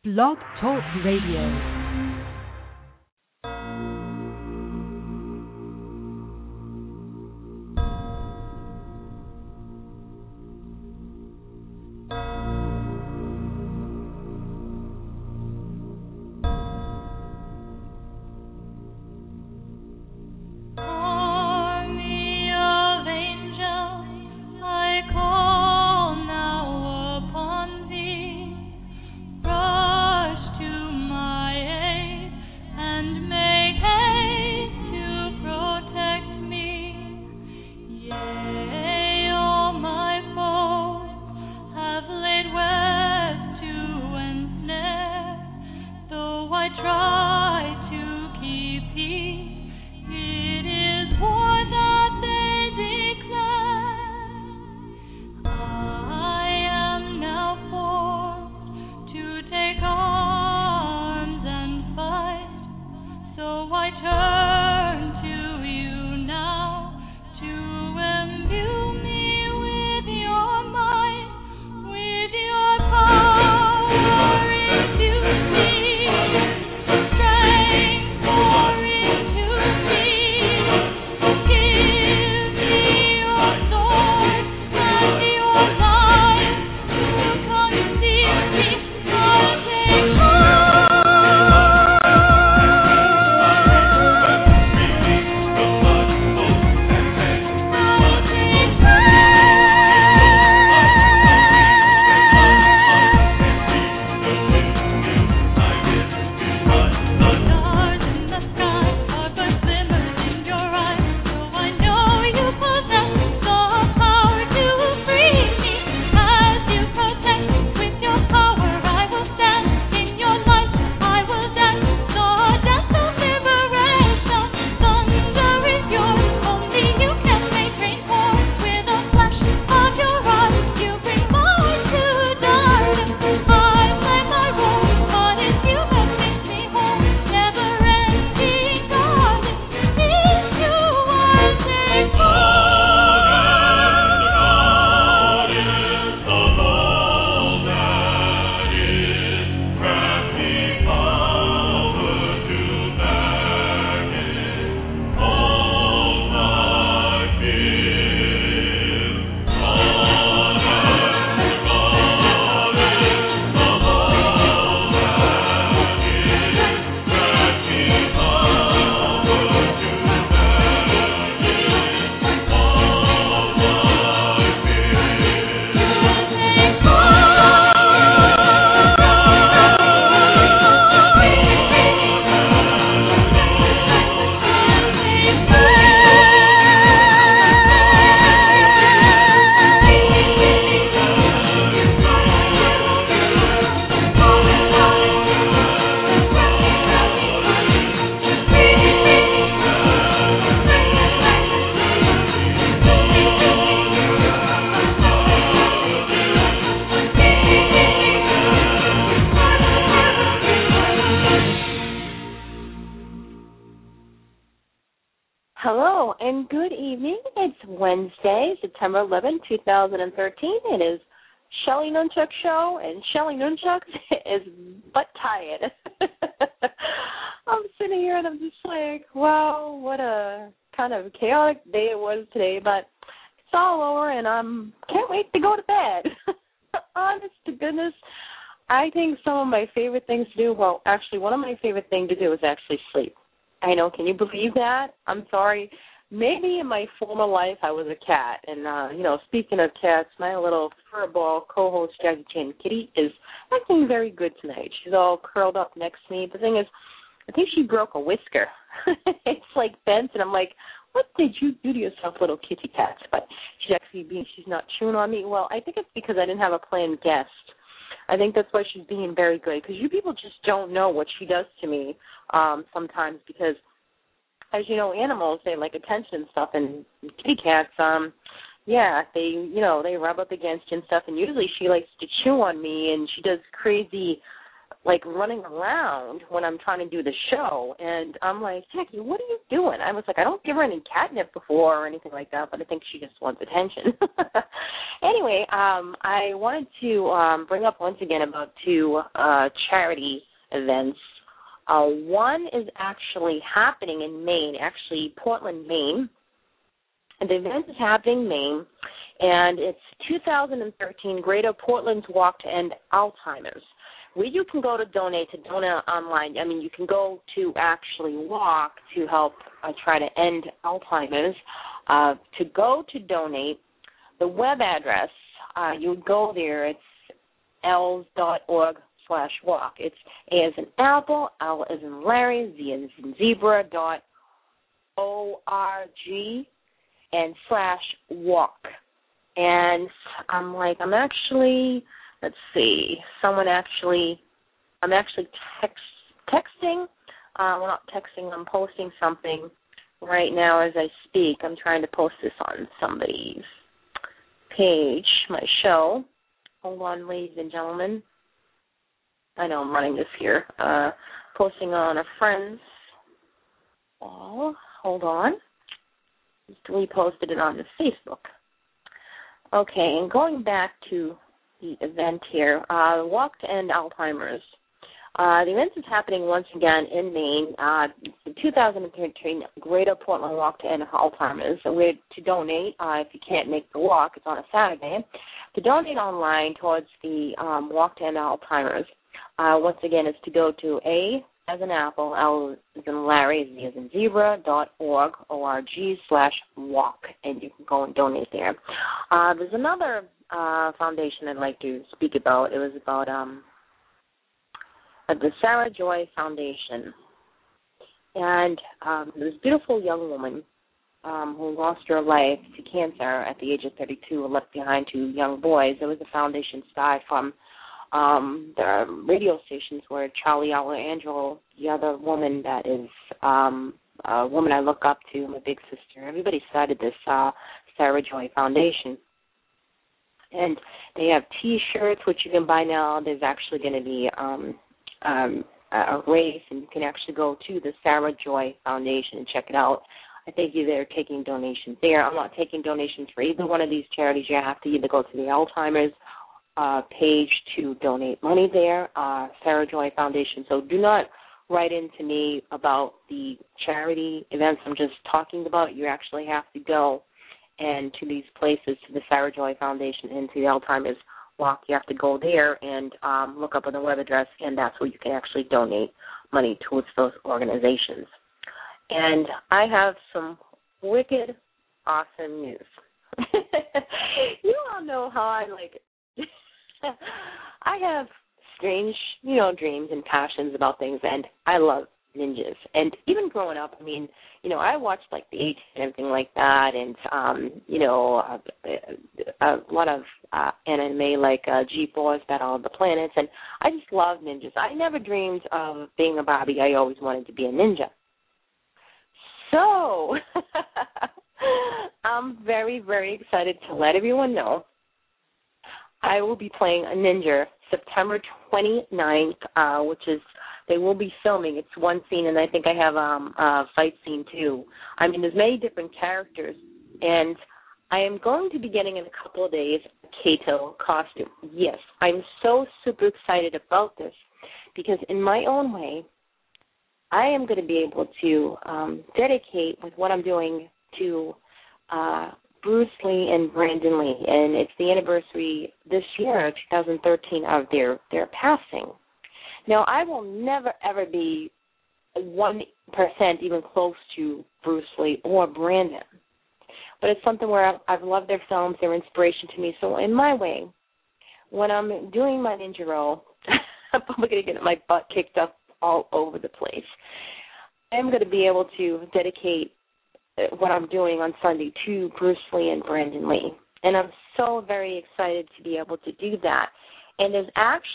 Blog Talk Radio. Wednesday, September 11, 2013. It is Shelly Nunchuck Show, and Shelly Nunchuck is butt tired. I'm sitting here and I'm just like, wow, what a kind of chaotic day it was today, but it's all over and I can't wait to go to bed. Honest to goodness, I think some of my favorite things to do, well, actually one of my favorite things to do is actually sleep. I know, can you believe that? I'm sorry. Maybe in my former life I was a cat, and, speaking of cats, my little furball co-host, Jackie Chan Kitty, is acting very good tonight. She's all curled up next to me. The thing is, I think she broke a whisker. It's like bent, and I'm like, what did you do to yourself, little kitty cats? But she's not chewing on me. Well, I think it's because I didn't have a planned guest. I think that's why she's being very good, because you people just don't know what she does to me sometimes, because as you know, animals, they like attention and stuff, and kitty cats, they rub up against you and stuff, and usually she likes to chew on me, and she does crazy, like running around when I'm trying to do the show, and I'm like, Jackie, what are you doing? I was like, I don't give her any catnip before or anything like that, but I think she just wants attention. Anyway, I wanted to bring up once again about two charity events. One is actually happening in Maine, actually Portland, Maine. And the event is happening in Maine, and it's 2013 Greater Portland's Walk to End Alzheimer's, where you can go to donate online. I mean, you can go to actually walk to help try to end Alzheimer's. To go to donate, the web address, you would go there. It's els.org/walk. It's A as in Apple, L as in Larry, Z as in Zebra, .org and /walk. And I'm actually, let's see, I'm actually texting. Well, not texting, I'm posting something right now as I speak. I'm trying to post this on somebody's page, my show. Hold on, ladies and gentlemen. I know I'm running this here. Posting on a friend's wall. Hold on. Just reposted it on the Facebook. Okay, and going back to the event here, Walk to End Alzheimer's. The event is happening once again in Maine. The 2013 Greater Portland Walk to End Alzheimer's. So we're to donate, if you can't make the walk, it's on a Saturday, to donate online towards the Walk to End Alzheimer's. Once again, it's to go to A as in Apple, L as in Larry, Z as in Zebra, .org/walk, and you can go and donate there. There's another foundation I'd like to speak about. It was about the Sarah Joy Foundation. And this beautiful young woman who lost her life to cancer at the age of 32 and left behind two young boys. There was a foundation started from the radio stations where Charlie Angelo, the other woman that is a woman I look up to, my big sister. Everybody started this Sarah Joy Foundation. And they have T-shirts, which you can buy now. There's actually going to be a race, and you can actually go to the Sarah Joy Foundation and check it out. I think they're taking donations there. I'm not taking donations for either one of these charities. You have to either go to the Alzheimer's page to donate money there, Sarah Joy Foundation. So do not write in to me about the charity events I'm just talking about. You actually have to go and to these places, to the Sarah Joy Foundation and to the Alzheimer's Walk. You have to go there and look up on the web address, and that's where you can actually donate money towards those organizations. And I have some wicked, awesome news. You all know how I like it. I have strange, dreams and passions about things, and I love ninjas. And even growing up, I watched like the 8 and everything like that, and a lot of anime like G-Force, Battle of the Planets, and I just love ninjas. I never dreamed of being a Barbie. I always wanted to be a ninja. So I'm very, very excited to let everyone know I will be playing a ninja September 29th, which is, they will be filming. It's one scene, and I think I have a fight scene too. There's many different characters, and I am going to be getting in a couple of days a Kato costume. Yes, I'm so super excited about this because in my own way, I am going to be able to dedicate with what I'm doing to Bruce Lee and Brandon Lee, and it's the anniversary this year, 2013, of their passing. Now, I will never, ever be 1% even close to Bruce Lee or Brandon, but it's something where I've loved their films, their inspiration to me. So in my way, when I'm doing my ninja role, I'm probably going to get my butt kicked up all over the place. I'm going to be able to dedicate what I'm doing on Sunday to Bruce Lee and Brandon Lee. And I'm so very excited to be able to do that. And there's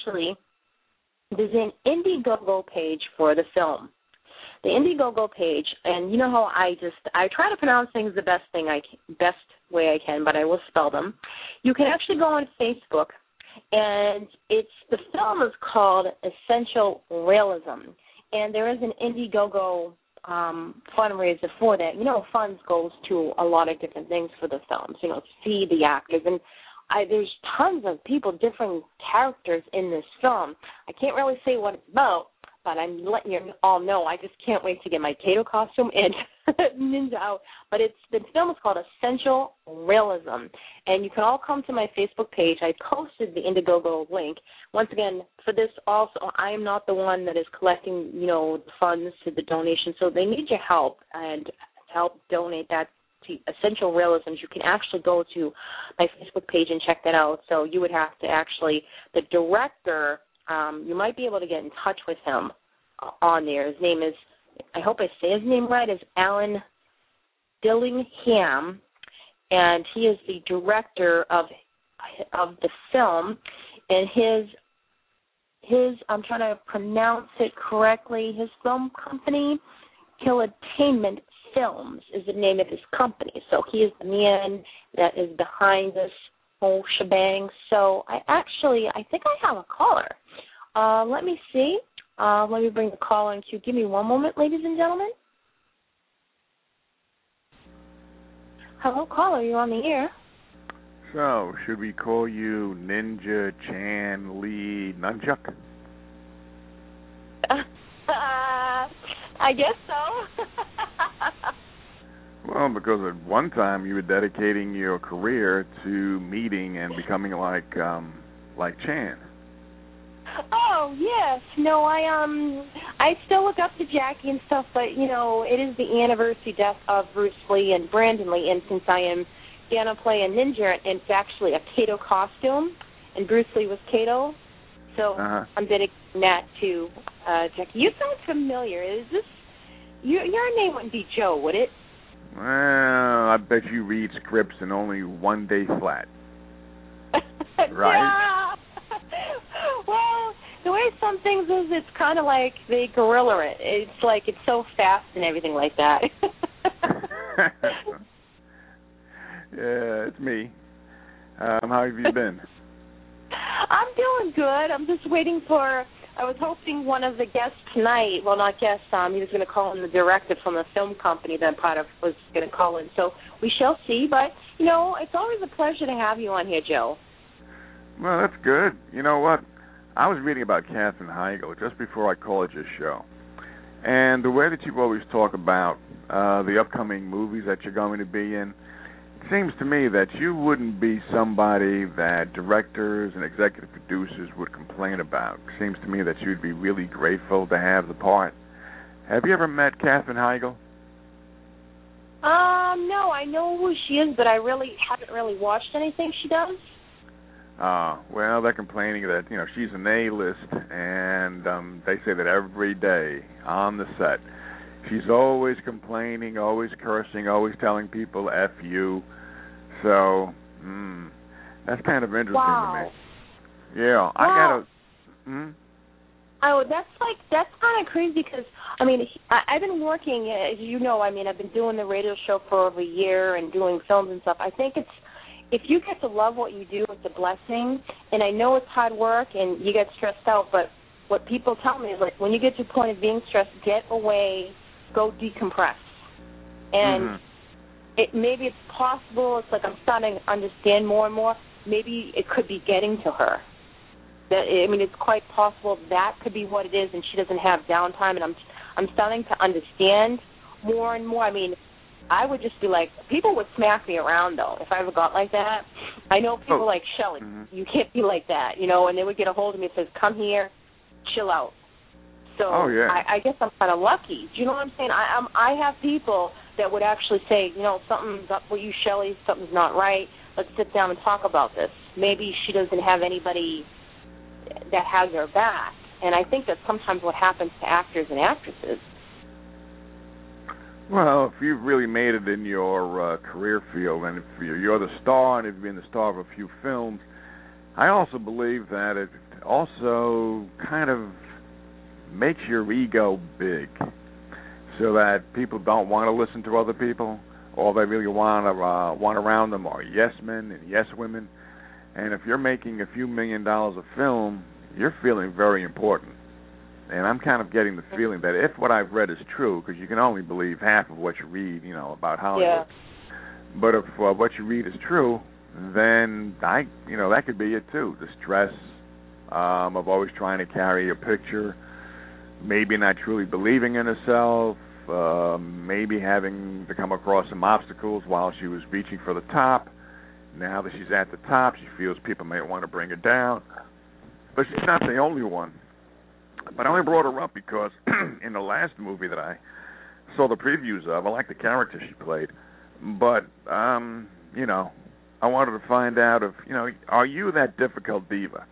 an Indiegogo page for the film. The Indiegogo page, and you know how I try to pronounce things the best way I can, but I will spell them. You can actually go on Facebook And the film is called Essential Realism, and there is an Indiegogo fundraiser for that. Funds goes to a lot of different things for the films, to feed the actors. And there's tons of people, different characters in this film. I can't really say what it's about, but I'm letting you all know. I just can't wait to get my Kato costume and ninja out. But the film is called Essential Realism, and you can all come to my Facebook page. I posted the Indiegogo link. Once again, for this also, I am not the one that is collecting, the funds to the donation, so they need your help, and to help donate that to Essential Realism. You can actually go to my Facebook page and check that out. So you would have to the director, you might be able to get in touch with him on there. His name is, I hope I say his name right, is Alan Dillingham, and he is the director of the film. And his I'm trying to pronounce it correctly, his film company, Killatainment Films, is the name of his company. So he is the man that is behind this whole shebang. So I think I have a caller. Let me see. Let me bring the caller in queue. Give me one moment, ladies and gentlemen. Hello, caller. You're on the air. So, should we call you Ninja Chan Lee Nunchuck? I guess so. Well, because at one time you were dedicating your career to meeting and becoming like Chan. Oh yes, no, I still look up to Jackie and stuff, but it is the anniversary death of Bruce Lee and Brandon Lee, and since I am gonna play a ninja, and it's actually a Kato costume, and Bruce Lee was Kato, so I'm dedicating that to Jackie. You sound familiar. Is this your name? Wouldn't be Joe, would it? Well, I bet you read scripts in only one day flat. Right? Yeah. Well, the way some things is, it's kind of like they guerrilla it. It's like it's so fast and everything like that. Yeah, it's me. How have you been? I'm doing good. I'm just waiting I was hosting one of the guests tonight. Well, not guests. He was going to call in the director from a film company that part of was going to call in. So we shall see. But, it's always a pleasure to have you on here, Joe. Well, that's good. You know what? I was reading about Katherine Heigl just before I called your show. And the way that you always talk about the upcoming movies that you're going to be in, it seems to me that you wouldn't be somebody that directors and executive producers would complain about. It seems to me that you'd be really grateful to have the part. Have you ever met Katherine Heigl? No, I know who she is, but I really haven't watched anything she does. Well, they're complaining that, she's an A-list, and they say that every day on the set. She's always complaining, always cursing, always telling people F you. So, that's kind of interesting to me. Yeah, I gotta... Oh, that's kind of crazy because, I've been working, as you know, I've been doing the radio show for over a year and doing films and stuff. I think if you get to love what you do, it's a blessing. And I know it's hard work and you get stressed out, but what people tell me is, like, when you get to the point of being stressed, get away, go decompress. And maybe it's possible, it's like I'm starting to understand more and more, maybe it could be getting to her. It's quite possible that could be what it is, and she doesn't have downtime, and I'm starting to understand more and more. I would just be like, people would smack me around, though, if I ever got like that. I know people like Shelley, you can't be like that, and they would get a hold of me and says, come here, chill out. So I guess I'm kind of lucky. Do you know what I'm saying? I have people that would actually say, something's up with you, Shelley, something's not right. Let's sit down and talk about this. Maybe she doesn't have anybody that has her back. And I think that's sometimes what happens to actors and actresses. Well, if you've really made it in your career field, and if you're the star, and if you've been the star of a few films, I also believe that it also kind of makes your ego big, so that people don't want to listen to other people. All they really want around them are yes men and yes women. And if you're making a few $1 million a film, you're feeling very important. And I'm kind of getting the feeling that if what I've read is true, because you can only believe half of what you read, about Hollywood. Yeah. But if what you read is true, then that could be it too. The stress of always trying to carry a picture, maybe not truly believing in herself, maybe having to come across some obstacles while she was reaching for the top. Now that she's at the top, she feels people may want to bring her down. But she's not the only one. But I only brought her up because in the last movie that I saw the previews of, I like the character she played. But, I wanted to find out if, are you that difficult diva?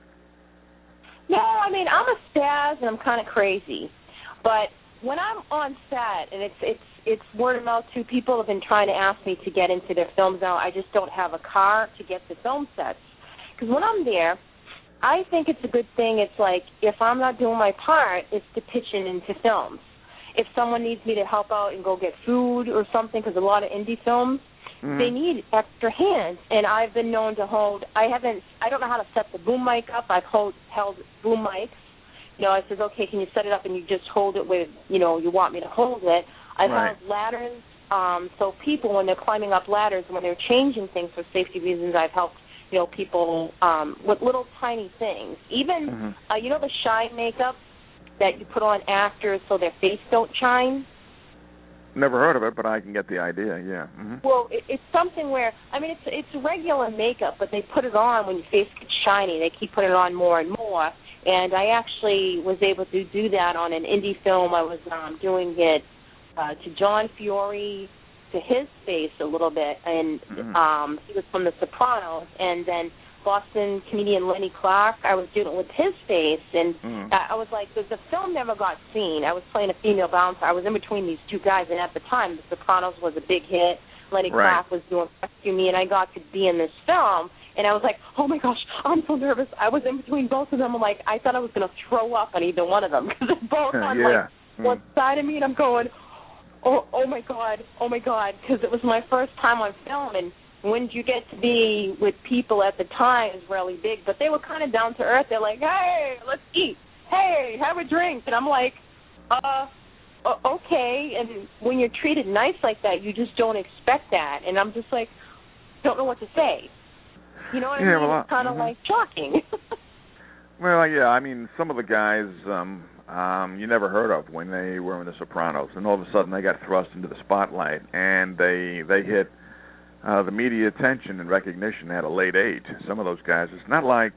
No, I mean, I'm a spaz and I'm kind of crazy. But when I'm on set, and it's word of mouth too, people have been trying to ask me to get into their films now. I just don't have a car to get to film sets. Because when I'm there, I think it's a good thing. It's like, if I'm not doing my part, it's to pitch in into films. If someone needs me to help out and go get food or something, because a lot of indie films, they need extra hands. And I've been known to hold, I don't know how to set the boom mic up. I've held boom mics. I said, okay, can you set it up, and you just hold it with, you want me to hold it. I've held ladders. So people, when they're climbing up ladders, when they're changing things for safety reasons, I've helped people with little tiny things. Even, the shine makeup that you put on actors so their face don't shine? Never heard of it, but I can get the idea, yeah. Well, it's something where, it's regular makeup, but they put it on when your face gets shiny. They keep putting it on more and more. And I actually was able to do that on an indie film. I was doing it to John Fiore, to his face a little bit, and he was from The Sopranos, and then Boston comedian Lenny Clark, I was doing it with his face, and I was like, the film never got seen. I was playing a female bouncer. I was in between these two guys, and at the time, The Sopranos was a big hit. Lenny Clark was doing Rescue Me, and I got to be in this film, and I was like, oh my gosh, I'm so nervous. I was in between both of them. I'm like, I thought I was going to throw up on either one of them, because they're both on one side of me, and I'm going, oh my God, because it was my first time on film, and when you get to be with people at the time is really big, but they were kind of down to earth. They're like, hey, let's eat. Hey, have a drink. And I'm like, okay. And when you're treated nice like that, you just don't expect that. And I'm just like, don't know what to say. You know what I mean? Well, it's kind of like shocking. Well, yeah, some of the guys you never heard of when they were in The Sopranos, and all of a sudden they got thrust into the spotlight, and they hit the media attention and recognition at a late age. Some of those guys, it's not like,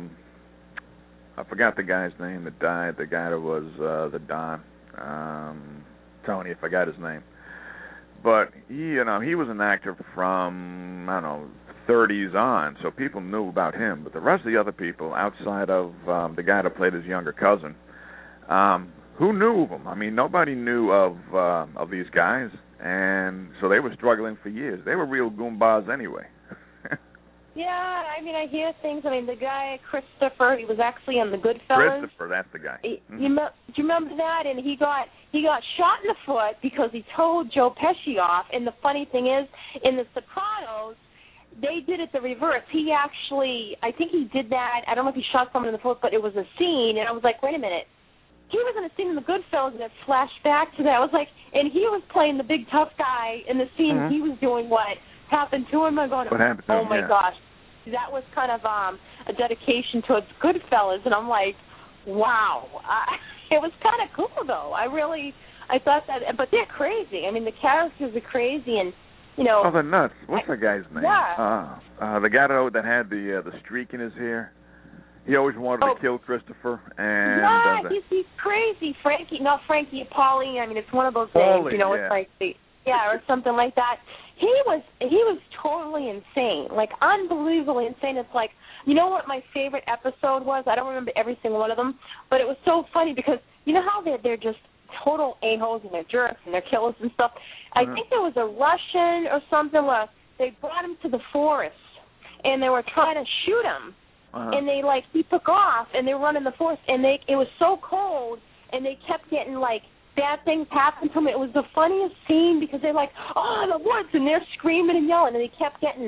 I forgot the guy's name that died, the guy that was the Don, Tony, I forgot his name. But he was an actor from, 30s on, so people knew about him. But the rest of the other people, outside of the guy that played his younger cousin, who knew of him? Nobody knew of these guys. And so they were struggling for years. They were real goombas anyway. Yeah, I hear things. The guy, Christopher, he was actually on The Goodfellas. Christopher, that's the guy. Do you remember that? And he got shot in the foot because he told Joe Pesci off. And the funny thing is, in The Sopranos, they did it the reverse. He actually, I think he did that. I don't know if he shot someone in the foot, but it was a scene. And I was like, wait a minute. He was in a scene in The Goodfellas, and it flashed back to that. I was like, and he was playing the big tough guy in the scene. He was doing what happened to him. I'm going, oh my gosh. That was kind of a dedication towards Goodfellas, and I'm like, wow. It was kind of cool, though. I thought that, but they're crazy. The characters are crazy, and, Oh, they're nuts. What's the guy's name? Yeah. The guy that had the streak in his hair. He always wanted to kill Christopher, and he's crazy. Frankie Apolli. It's one of those names, It's like or something like that. He was totally insane, like unbelievably insane. It's like, you know what my favorite episode was? I don't remember every single one of them, but it was so funny because you know how they're just total a-holes and they're jerks and they're killers and stuff. I think there was a Russian or something where they brought him to the forest and they were trying to shoot him. And he took off, and they were running the forest, and it was so cold, and they kept getting, bad things happen to them. It was the funniest scene because they're like, oh, the woods, and they're screaming and yelling, and they kept getting,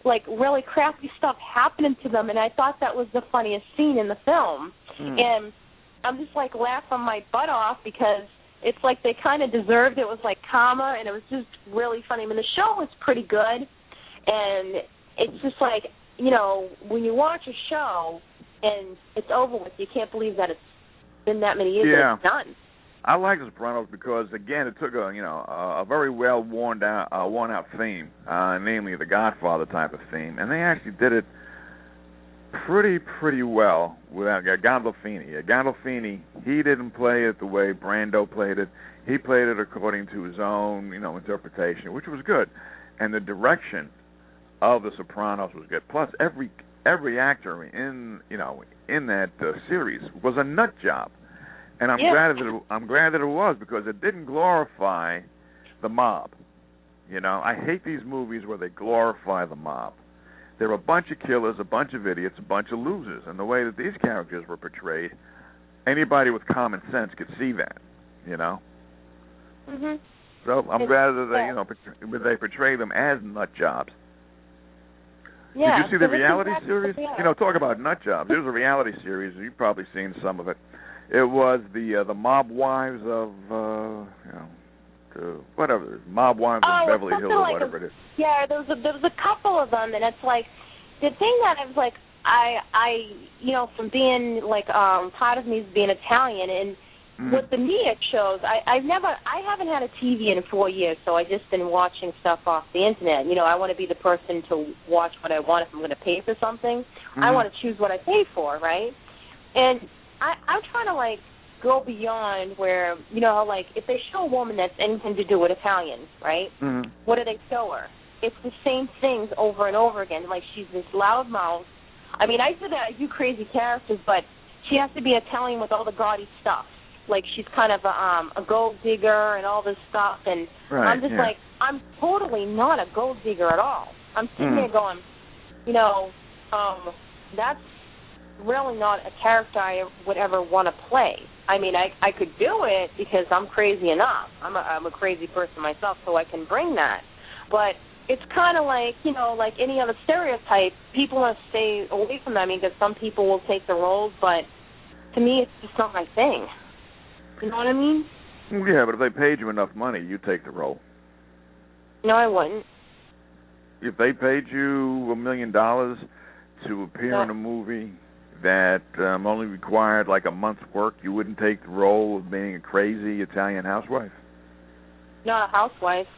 like really crappy stuff happening to them, and I thought that was the funniest scene in the film. And I'm just like laughing my butt off because it's like they kind of deserved it. It was like karma, and it was just really funny. I mean, the show was pretty good, and it's just like, you know, when you watch a show and it's over with, you can't believe that it's been that many years that it's done. I like The Sopranos because, again, it took a very well worn out theme, namely the Godfather type of theme, and they actually did it pretty well without Gandolfini. Gandolfini, he didn't play it the way Brando played it. He played it according to his own, interpretation, which was good, and the direction of The Sopranos was good. Plus, every actor in that series was a nut job. And I'm glad that it was, because it didn't glorify the mob. I hate these movies where they glorify the mob. They're a bunch of killers, a bunch of idiots, a bunch of losers. And the way that these characters were portrayed, anybody with common sense could see that. Mhm. So I'm glad that they portray them as nut jobs. Yeah. Did you see the reality series? Talk about nut jobs. There's a reality series. You've probably seen some of it. It was the mob wives of Mob Wives of Beverly Hills or whatever it is. Yeah, there was a couple of them, and it's like the thing that I was like, I from being like part of me is being Italian, and with the Mia shows, I haven't had a TV in 4 years, so I've just been watching stuff off the internet. I want to be the person to watch what I want. If I'm going to pay for something, I want to choose what I pay for, right? And I'm trying to, like, go beyond where, like, if they show a woman that's anything to do with Italian, right, what do they show her? It's the same things over and over again. Like, she's this loud mouth. I mean, I do crazy characters, but she has to be Italian with all the gaudy stuff. Like, she's kind of a gold digger and all this stuff, and I'm just like, I'm totally not a gold digger at all. I'm sitting there going, that's really not a character I would ever want to play. I mean, I could do it because I'm crazy enough. I'm a crazy person myself, so I can bring that. But it's kind of like, like any other stereotype, people want to stay away from that. I mean, because some people will take the roles, but to me, it's just not my thing. You know what I mean? Yeah, but if they paid you enough money, you'd take the role. No, I wouldn't. If they paid you $1 million to appear in a movie that only required like a month's work, you wouldn't take the role of being a crazy Italian housewife? Not a housewife.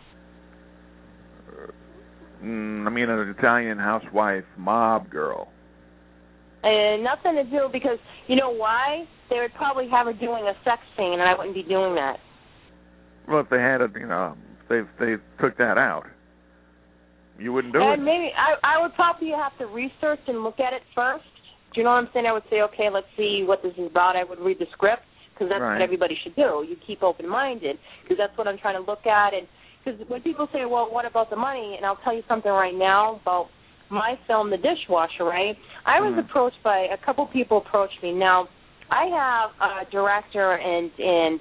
I mean an Italian housewife mob girl. Nothing to do, because you know why? They would probably have her doing a sex scene, and I wouldn't be doing that. Well, if they had it, they took that out, you wouldn't do it. And maybe I would probably have to research and look at it first. Do you know what I'm saying? I would say, okay, let's see what this is about. I would read the script, because that's what everybody should do. You keep open-minded, because that's what I'm trying to look at. And because when people say, well, what about the money? And I'll tell you something right now about my film, The Dishwasher, right? I was approached by, a couple people approached me. Now, I have a director and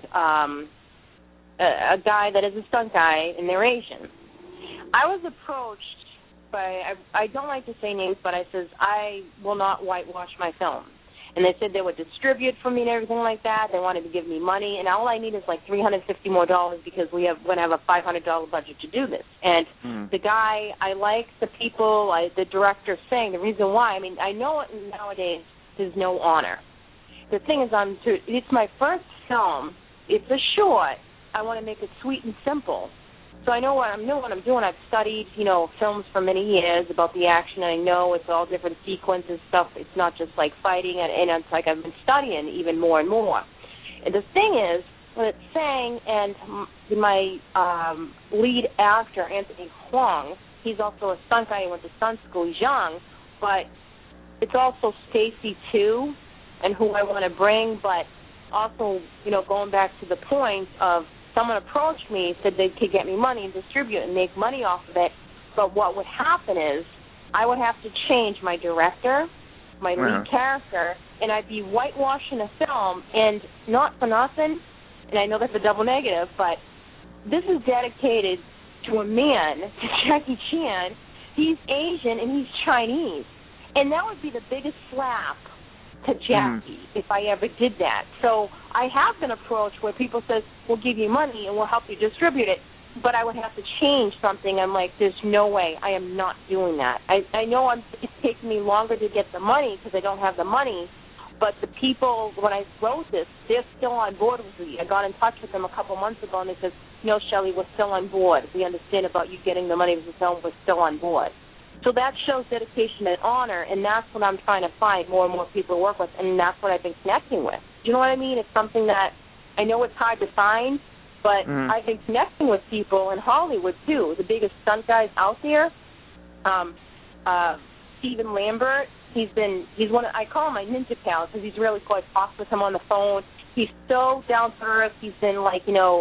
a guy that is a stunt guy, and they're Asian. I was approached by, I don't like to say names, but I says, I will not whitewash my film. And they said they would distribute for me and everything like that. They wanted to give me money, and all I need is like $350 more because we're going to have a $500 budget to do this. And the guy, I like the people, the director saying the reason why. I mean, I know nowadays there's no honor. The thing is, it's my first film. It's a short. I want to make it sweet and simple. So I know what I'm doing. I've studied, films for many years about the action, and I know it's all different sequences stuff. It's not just like fighting, and it's like I've been studying even more and more. And the thing is, when it's saying, and my lead actor, Anthony Huang, he's also a stunt guy. He went to stunt school. He's young, but it's also Stacy too, and who I want to bring, but also, going back to the point of someone approached me, said they could get me money and distribute and make money off of it, but what would happen is I would have to change my director, my lead character, and I'd be whitewashing a film, and not for nothing, and I know that's a double negative, but this is dedicated to a man, to Jackie Chan, he's Asian and he's Chinese. And that would be the biggest slap to Jackie if I ever did that. So I have been approached where people says, we'll give you money and we'll help you distribute it, but I would have to change something. I'm like, there's no way. I am not doing that. I know it's taking me longer to get the money because I don't have the money, but the people, when I wrote this, they're still on board with me. I got in touch with them a couple months ago, and they said, no, Shelley, we're still on board. We understand about you getting the money, we're still on board. So that shows dedication and honor, and that's what I'm trying to find more and more people to work with, and that's what I've been connecting with. Do you know what I mean? It's something that I know it's hard to find, but I've been connecting with people in Hollywood, too. The biggest stunt guys out there, Stephen Lambert, he's one of, I call him my ninja pal because he's really cool. I talk with him on the phone. He's so down to earth. He's been like,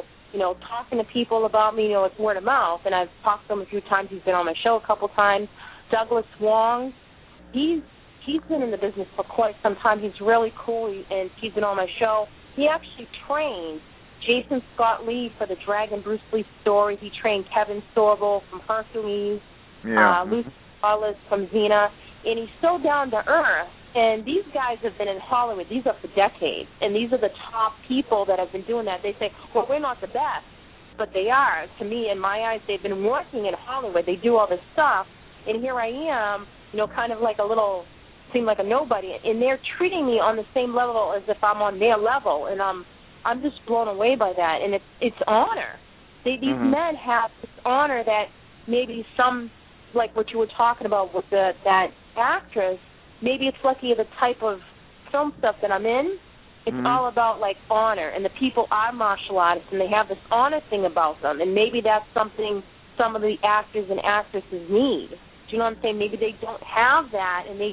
talking to people about me, it's word of mouth, and I've talked to him a few times. He's been on my show a couple times. Douglas Wong, he's been in the business for quite some time. He's really cool, and he's been on my show. He actually trained Jason Scott Lee for the Dragon Bruce Lee story. He trained Kevin Sorbo from Hercules, Lucy Wallace from Xena, and he's so down to earth. And these guys have been in Hollywood. These are for decades, and these are the top people that have been doing that. They say, well, we're not the best, but they are. To me, in my eyes, they've been working in Hollywood. They do all this stuff, and here I am, kind of like seem like a nobody, and they're treating me on the same level as if I'm on their level, and I'm just blown away by that, and it's honor. These men have this honor that maybe some, like what you were talking about with that actress, maybe it's lucky the type of film stuff that I'm in. It's all about, like, honor, and the people are martial artists, and they have this honor thing about them, and maybe that's something some of the actors and actresses need. Do you know what I'm saying? Maybe they don't have that, and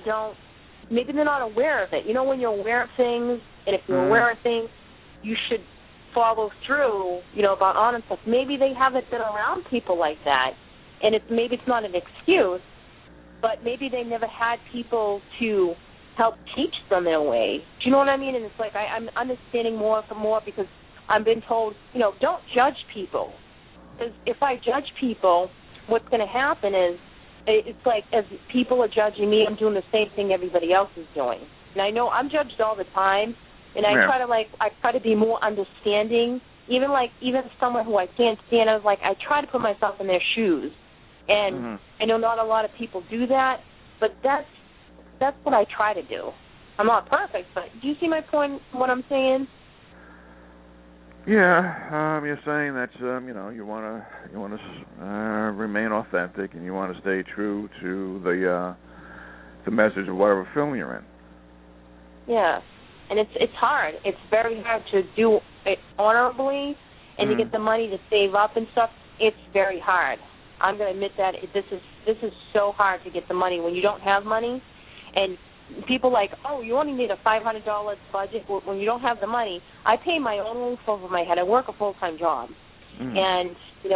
maybe they're not aware of it. When you're aware of things, and if you're aware of things, you should follow through, about honor and stuff. Maybe they haven't been around people like that, and maybe it's not an excuse, but maybe they never had people to help teach them in a way. Do you know what I mean? And it's like I'm understanding more and more because I've been told, don't judge people. Because if I judge people, what's going to happen is it's like as people are judging me, I'm doing the same thing everybody else is doing. And I know I'm judged all the time, and I try to be more understanding. Even someone who I can't stand, I try to put myself in their shoes. And I know not a lot of people do that, but that's what I try to do. I'm not perfect, but do you see my point, what I'm saying? Yeah, you're saying that you want to remain authentic, and you want to stay true to the message of whatever film you're in. Yeah, and it's hard. It's very hard to do it honorably, and to get the money to save up and stuff. It's very hard. I'm going to admit that this is so hard to get the money when you don't have money, and people like, oh, you only need a $500 budget when you don't have the money. I pay my own roof over my head. I work a full-time job, and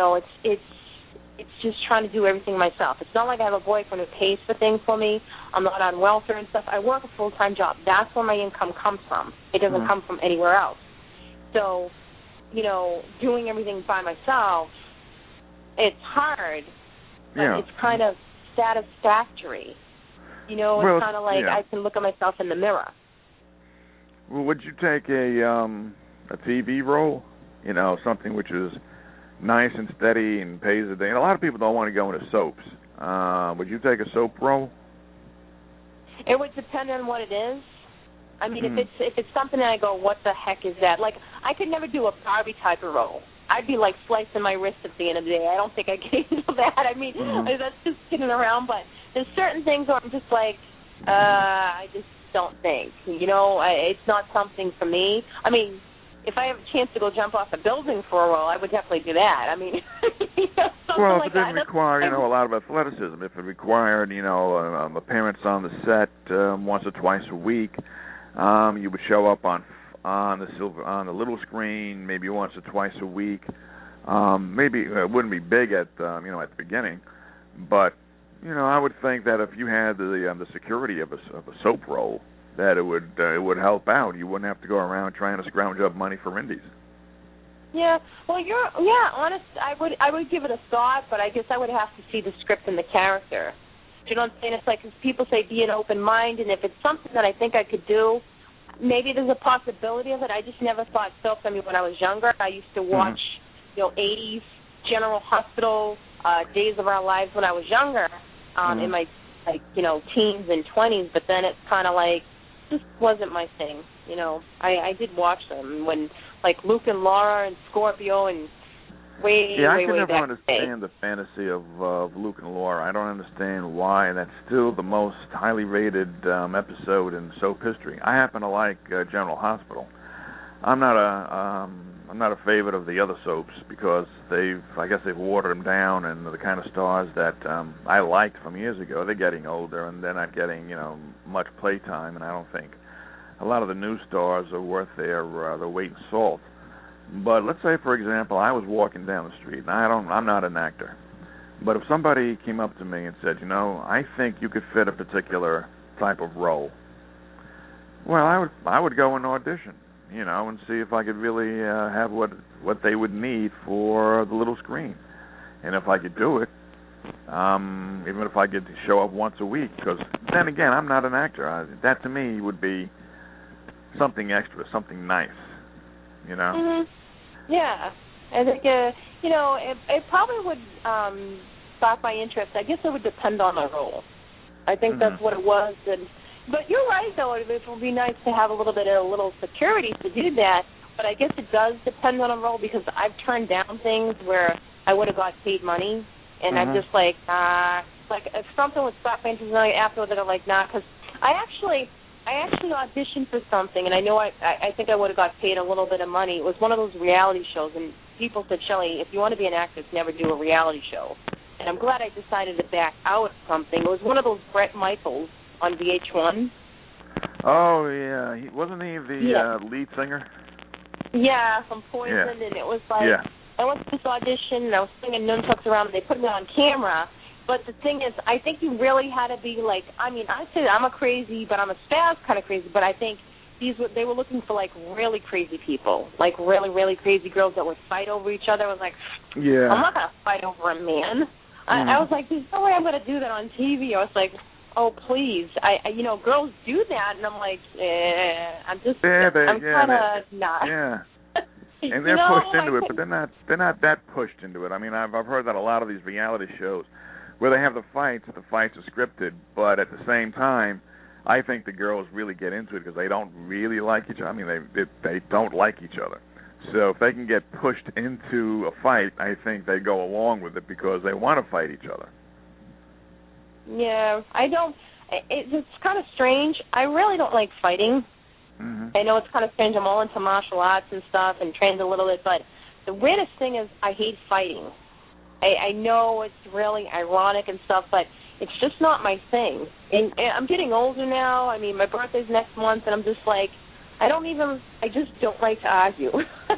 it's just trying to do everything myself. It's not like I have a boyfriend who pays for things for me. I'm not on welfare and stuff. I work a full-time job. That's where my income comes from. It doesn't come from anywhere else. So, doing everything by myself, it's hard, but it's kind of satisfactory. It's kind of like I can look at myself in the mirror. Well, would you take a TV role? Something which is nice and steady and pays a day. And a lot of people don't want to go into soaps. Would you take a soap role? It would depend on what it is. I mean, if it's something that I go, what the heck is that? Like, I could never do a Barbie type of role. I'd be like slicing my wrist at the end of the day. I don't think I can handle that. I mean, that's just kidding around. But there's certain things where I'm just like, I just don't think. It's not something for me. I mean, if I have a chance to go jump off a building for a role, I would definitely do that. I mean, well, if it didn't require, a lot of athleticism, if it required, appearance on the set once or twice a week, you would show up on the little screen maybe once or twice a week. Maybe it wouldn't be big at the beginning, but I would think that if you had the security of a soap role, that it would help out. You wouldn't have to go around trying to scrounge up money for indies. Yeah. Well, honest. I would give it a thought, but I guess I would have to see the script and the character. Do you know what I'm saying? It's like, 'cause people say be an open mind, and if it's something that I think I could do, maybe there's a possibility of it. I just never thought so. I mean, when I was younger, I used to watch, 80s General Hospital, Days of Our Lives when I was younger, in my teens and 20s. But then it's kind of like just wasn't my thing. I did watch them when Luke and Laura and Scorpio and way I way can way never back understand the fantasy of Luke and Laura. I don't understand why that's still the most highly rated episode in soap history. I happen to like General Hospital. I'm not a favorite of the other soaps because I guess they've watered them down, and the kind of stars that I liked from years ago, they're getting older and they're not getting much playtime, and I don't think a lot of the new stars are worth their weight in salt. But let's say, for example, I was walking down the street, and I'm not an actor, but if somebody came up to me and said, I think you could fit a particular type of role, well, I would go and audition, and see if I could really have what they would need for the little screen, and if I could do it, even if I could show up once a week, because then again, I'm not an actor. That to me would be something extra, something nice. Yeah, I think it probably would spark my interest. I guess it would depend on the role. I think that's what it was. But you're right, though. It would be nice to have a little security to do that. But I guess it does depend on a role, because I've turned down things where I would have got paid money, and I'm just like if something would spark my interest afterwards, they're like, nah, because I actually auditioned for something, and I know I think I would have got paid a little bit of money. It was one of those reality shows, and people said, Shelley, if you want to be an actress, never do a reality show. And I'm glad I decided to back out of something. It was one of those Bret Michaels on VH1. Oh, yeah. Wasn't he the lead singer? Yeah, from Poison, and it was like, I went to this audition, and I was swinging nunchucks around, and they put me on camera. But the thing is, I think you really had to be I said I'm a crazy, but I'm a spaz kind of crazy, but I think they were looking for really crazy people, really, really crazy girls that would fight over each other. I was like, I'm not going to fight over a man. I was like, there's no way I'm going to do that on TV. I was like, oh, please. Girls do that, and I'm like, I'm kind of not. Yeah. And they're pushed into it, but they're not that pushed into it. I mean, I've heard that a lot of these reality shows, where they have the fights are scripted, but at the same time, I think the girls really get into it because they don't really like each other. I mean, they don't like each other. So if they can get pushed into a fight, I think they go along with it because they want to fight each other. Yeah, I don't. It's kind of strange. I really don't like fighting. I know it's kind of strange. I'm all into martial arts and stuff and trained a little bit, but the weirdest thing is I hate fighting. I know it's really ironic and stuff, but it's just not my thing. And I'm getting older now. I mean, my birthday's next month, and I'm just like, I just don't like to argue.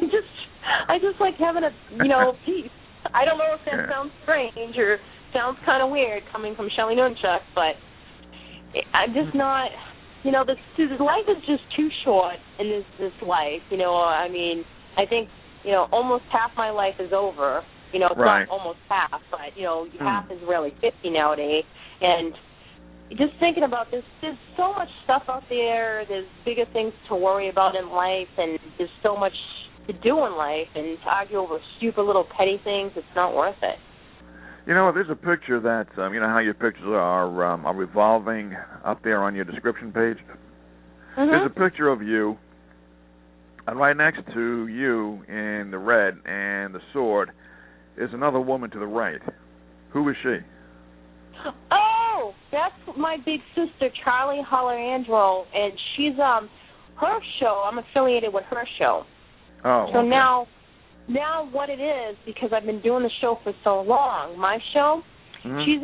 I just like having peace. I don't know if that sounds strange or sounds kind of weird coming from Shelley Nunchuck, but I'm just not, this life is just too short in this life. I mean, I think, almost half my life is over. It's not almost half, but, half is really 50 nowadays. And just thinking about this, there's so much stuff out there. There's bigger things to worry about in life, and there's so much to do in life. And to argue over stupid little petty things, it's not worth it. There's a picture that, how your pictures are revolving up there on your description page? There's a picture of you, and right next to you in the red and the sword is another woman to the right. Who is she? Oh, that's my big sister, Charlie Holler-Andro, and she's, her show, I'm affiliated with her show. Oh, so okay. Now what it is, because I've been doing the show for so long, my show, she's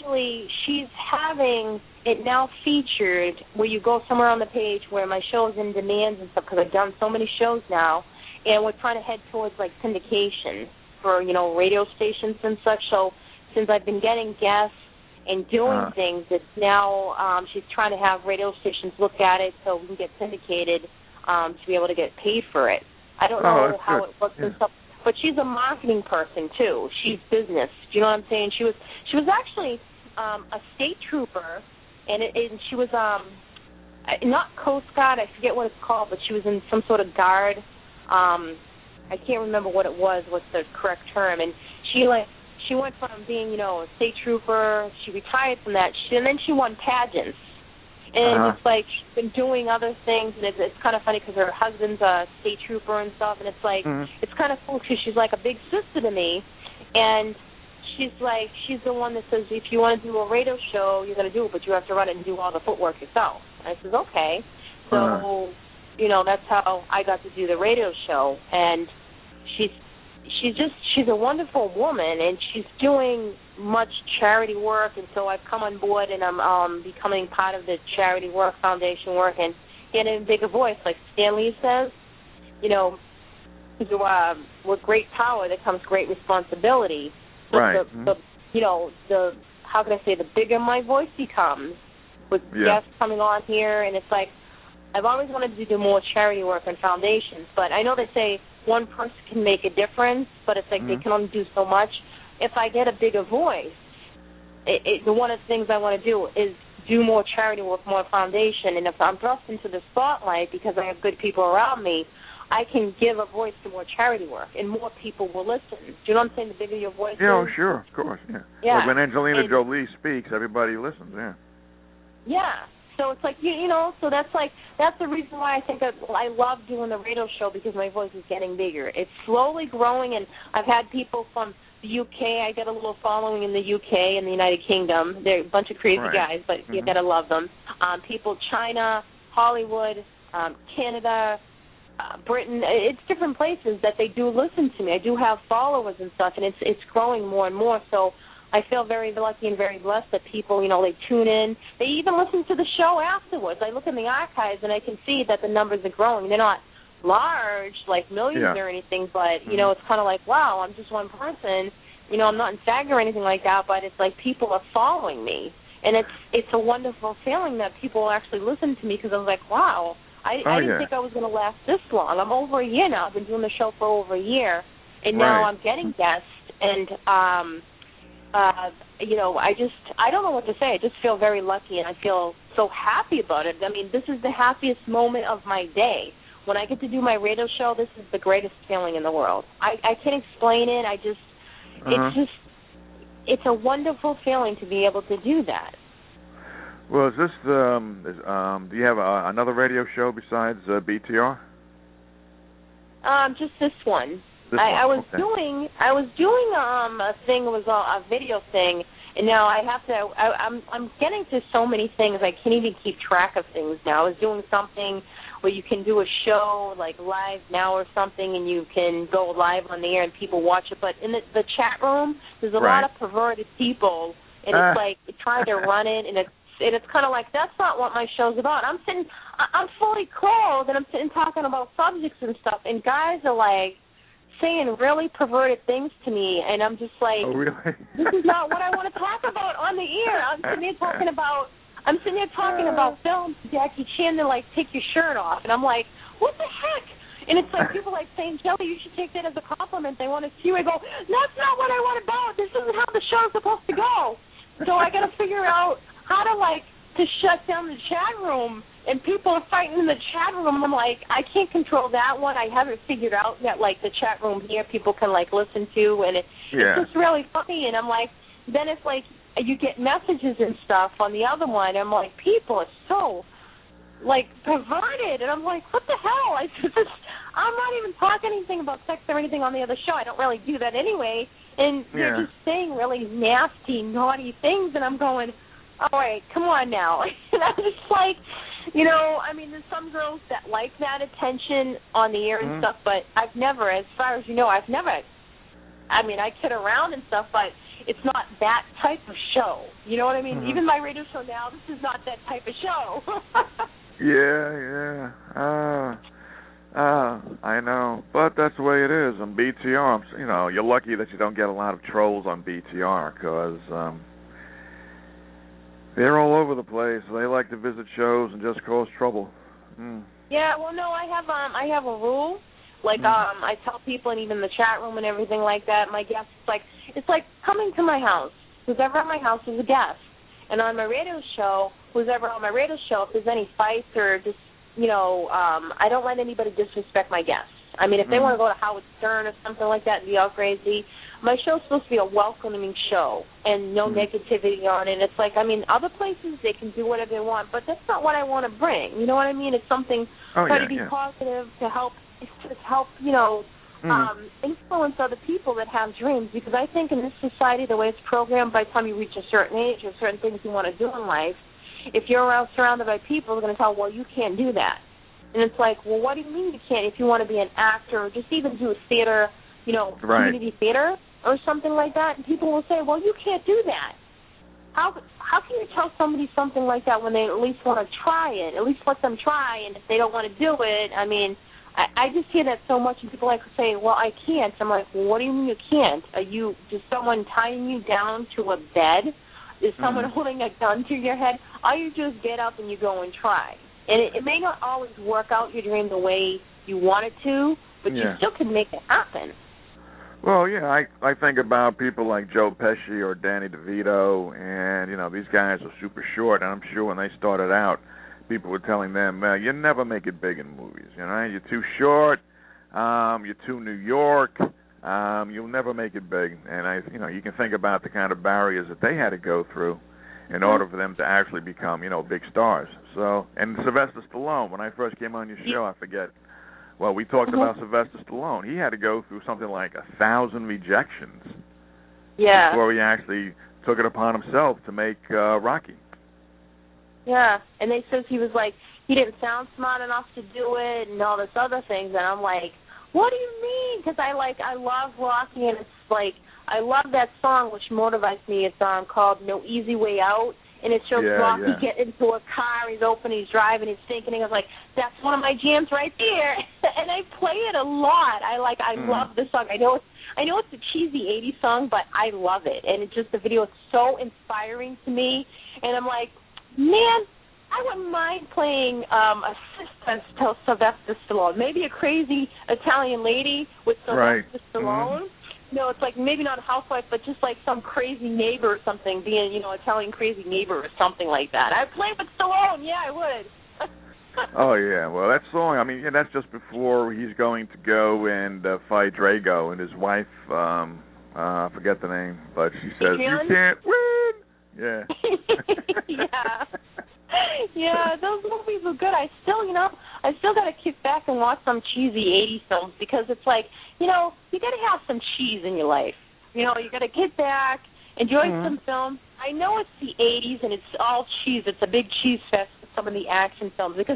having it now featured where you go somewhere on the page where my show is in demands and stuff, because I've done so many shows now, and we're trying to head towards, syndication for, radio stations and such. So since I've been getting guests and doing things, it's now she's trying to have radio stations look at it so we can get syndicated to be able to get paid for it. I don't know how it works and stuff. but she's a marketing person too. She's business. Do you know what I'm saying? She was actually a state trooper, and she was not Coast Guard. I forget what it's called, but she was in some sort of guard. I can't remember what it was. What's the correct term? And she went from being, a state trooper. She retired from that, and then she won pageants. And it's like she's been doing other things, and it's kind of funny because her husband's a state trooper and stuff, and it's like it's kind of cool because she's like a big sister to me, and she's the one that says if you want to do a radio show, you're going to do it, but you have to run it and do all the footwork yourself. And I says okay, so that's how I got to do the radio show, and she's a wonderful woman, and she's doing much charity work, and so I've come on board, and I'm becoming part of the charity work, foundation work, and getting a bigger voice, like Stan Lee says. With great power there comes great responsibility. Right. The how can I say, the bigger my voice becomes with guests coming on here, and it's like I've always wanted to do more charity work and foundations, but I know they say one person can make a difference, but it's like they can only do so much. If I get a bigger voice, one of the things I want to do is do more charity work, more foundation, and if I'm thrust into the spotlight because I have good people around me, I can give a voice to more charity work, and more people will listen. Do you know what I'm saying? The bigger your voice is. Oh, sure, of course, yeah. Like when Angelina Jolie speaks, everybody listens, Yeah. So it's like, so that's the reason why I think that I love doing the radio show, because my voice is getting bigger. It's slowly growing, and I've had people from the UK. I get a little following in the UK and the United Kingdom. They're a bunch of crazy guys, but you got to love them. People, China, Hollywood, Canada, Britain. It's different places that they do listen to me. I do have followers and stuff, and it's growing more and more. So I feel very lucky and very blessed that people, they tune in. They even listen to the show afterwards. I look in the archives, and I can see that the numbers are growing. They're not large, like millions or anything, but, it's kind of like, wow, I'm just one person. I'm not in SAG or anything like that, but it's like people are following me. And it's a wonderful feeling that people actually listen to me, because I was like, wow, I didn't think I was going to last this long. I'm over a year now. I've been doing the show for over a year, and now I'm getting guests, and I don't know what to say. I just feel very lucky, and I feel so happy about it. I mean, this is the happiest moment of my day. When I get to do my radio show, this is the greatest feeling in the world. I can't explain it. It's a wonderful feeling to be able to do that. Well, is this do you have another radio show besides BTR? Just this one. I was doing a thing. It was a video thing, and now I have to. I'm getting to so many things I can't even keep track of things now. I was doing something where you can do a show like live now or something, and you can go live on the air and people watch it. But in the chat room, there's a lot of perverted people, and it's like trying to run it, and it's kind of like, that's not what my show's about. I'm fully clothed, and I'm sitting talking about subjects and stuff, and guys are like saying really perverted things to me, and I'm just like, oh, really? This is not what I want to talk about on the air. I'm sitting there talking about films, Jackie Chan, to like take your shirt off, and I'm like, what the heck? And it's like people like saying, Jelly, you should take that as a compliment. They want to see you. I go, that's not what I want about. This isn't how the show's supposed to go. So I got to figure out how to shut down the chat room, and people are fighting in the chat room. I'm like, I can't control that one. I haven't figured out that, like, the chat room here people can, like, listen to, and it's just really funny. And I'm like, then it's like you get messages and stuff on the other one. I'm like, people are so, like, perverted. And I'm like, what the hell? I'm not even talking anything about sex or anything on the other show. I don't really do that anyway. And they're just saying really nasty, naughty things, and I'm going, all right, come on now. And I'm just like, I mean, there's some girls that like that attention on the air and stuff, but I've never, as far as you know, I kid around and stuff, but it's not that type of show. You know what I mean? Even my radio show now, this is not that type of show. I know, but that's the way it is on BTR. You're lucky that you don't get a lot of trolls on BTR, because they're all over the place. They like to visit shows and just cause trouble. Yeah, well, no, I have a rule Like, I tell people, and even in the chat room and everything like that, my guests, it's like coming to my house. Who's ever at my house is a guest. And on my radio show, who's ever on my radio show, if there's any fights or just, I don't let anybody disrespect my guests. I mean, if they want to go to Howard Stern or something like that and be all crazy, my show's supposed to be a welcoming show and no negativity on it. It's like, I mean, other places they can do whatever they want, but that's not what I want to bring. You know what I mean? It's something try to be positive to help, influence other people that have dreams. Because I think in this society, the way it's programmed, by the time you reach a certain age or certain things you want to do in life, if you're around surrounded by people, they're going to tell, well, you can't do that. And it's like, well, what do you mean you can't? If you want to be an actor or just even do a theater, community theater or something like that, and people will say, well, you can't do that. How can you tell somebody something like that when they at least want to try it? At least let them try, and if they don't want to do it, I mean, I just hear that so much, and people like to say, well, I can't. I'm like, well, what do you mean you can't? Is someone tying you down to a bed? Is someone holding a gun to your head? Or you just get up and you go and try. And it may not always work out your dream the way you want it to, but you still can make it happen. Well, yeah, I think about people like Joe Pesci or Danny DeVito, and, these guys are super short, and I'm sure when they started out, people were telling them, you never make it big in movies, you're too short, you're too New York, you'll never make it big. And, you can think about the kind of barriers that they had to go through in order for them to actually become, big stars. So, and Sylvester Stallone, when I first came on your show, I forget, well, we talked about Sylvester Stallone. He had to go through something like 1,000 rejections before he actually took it upon himself to make Rocky. Yeah, and they says he was like, he didn't sound smart enough to do it and all this other things, and I'm like, what do you mean? Because I love Rocky, and it's like, I love that song, which motivates me. It's called No Easy Way Out. And it shows Rocky get into a car, he's open, he's driving, he's thinking. I was like, that's one of my jams right there. And I play it a lot. I love this song. I know it's a cheesy 80s song, but I love it. And it's just, the video is so inspiring to me. And I'm like, man, I wouldn't mind playing a sister to Sylvester Stallone. Maybe a crazy Italian lady with Sylvester Stallone. It's like maybe not a housewife, but just like some crazy neighbor or something, being, Italian crazy neighbor or something like that. I'd play with Stallone. Yeah, I would. Oh, yeah. Well, that song, I mean, that's just before he's going to go and fight Drago, and his wife, I forget the name, but she says, you can't win. Yeah. Yeah, those movies were good. I still got to kick back and watch some cheesy 80s films, because it's like, you got to have some cheese in your life. You got to get back, enjoy some films. I know it's the 80s and it's all cheese. It's a big cheese fest with some of the action films, because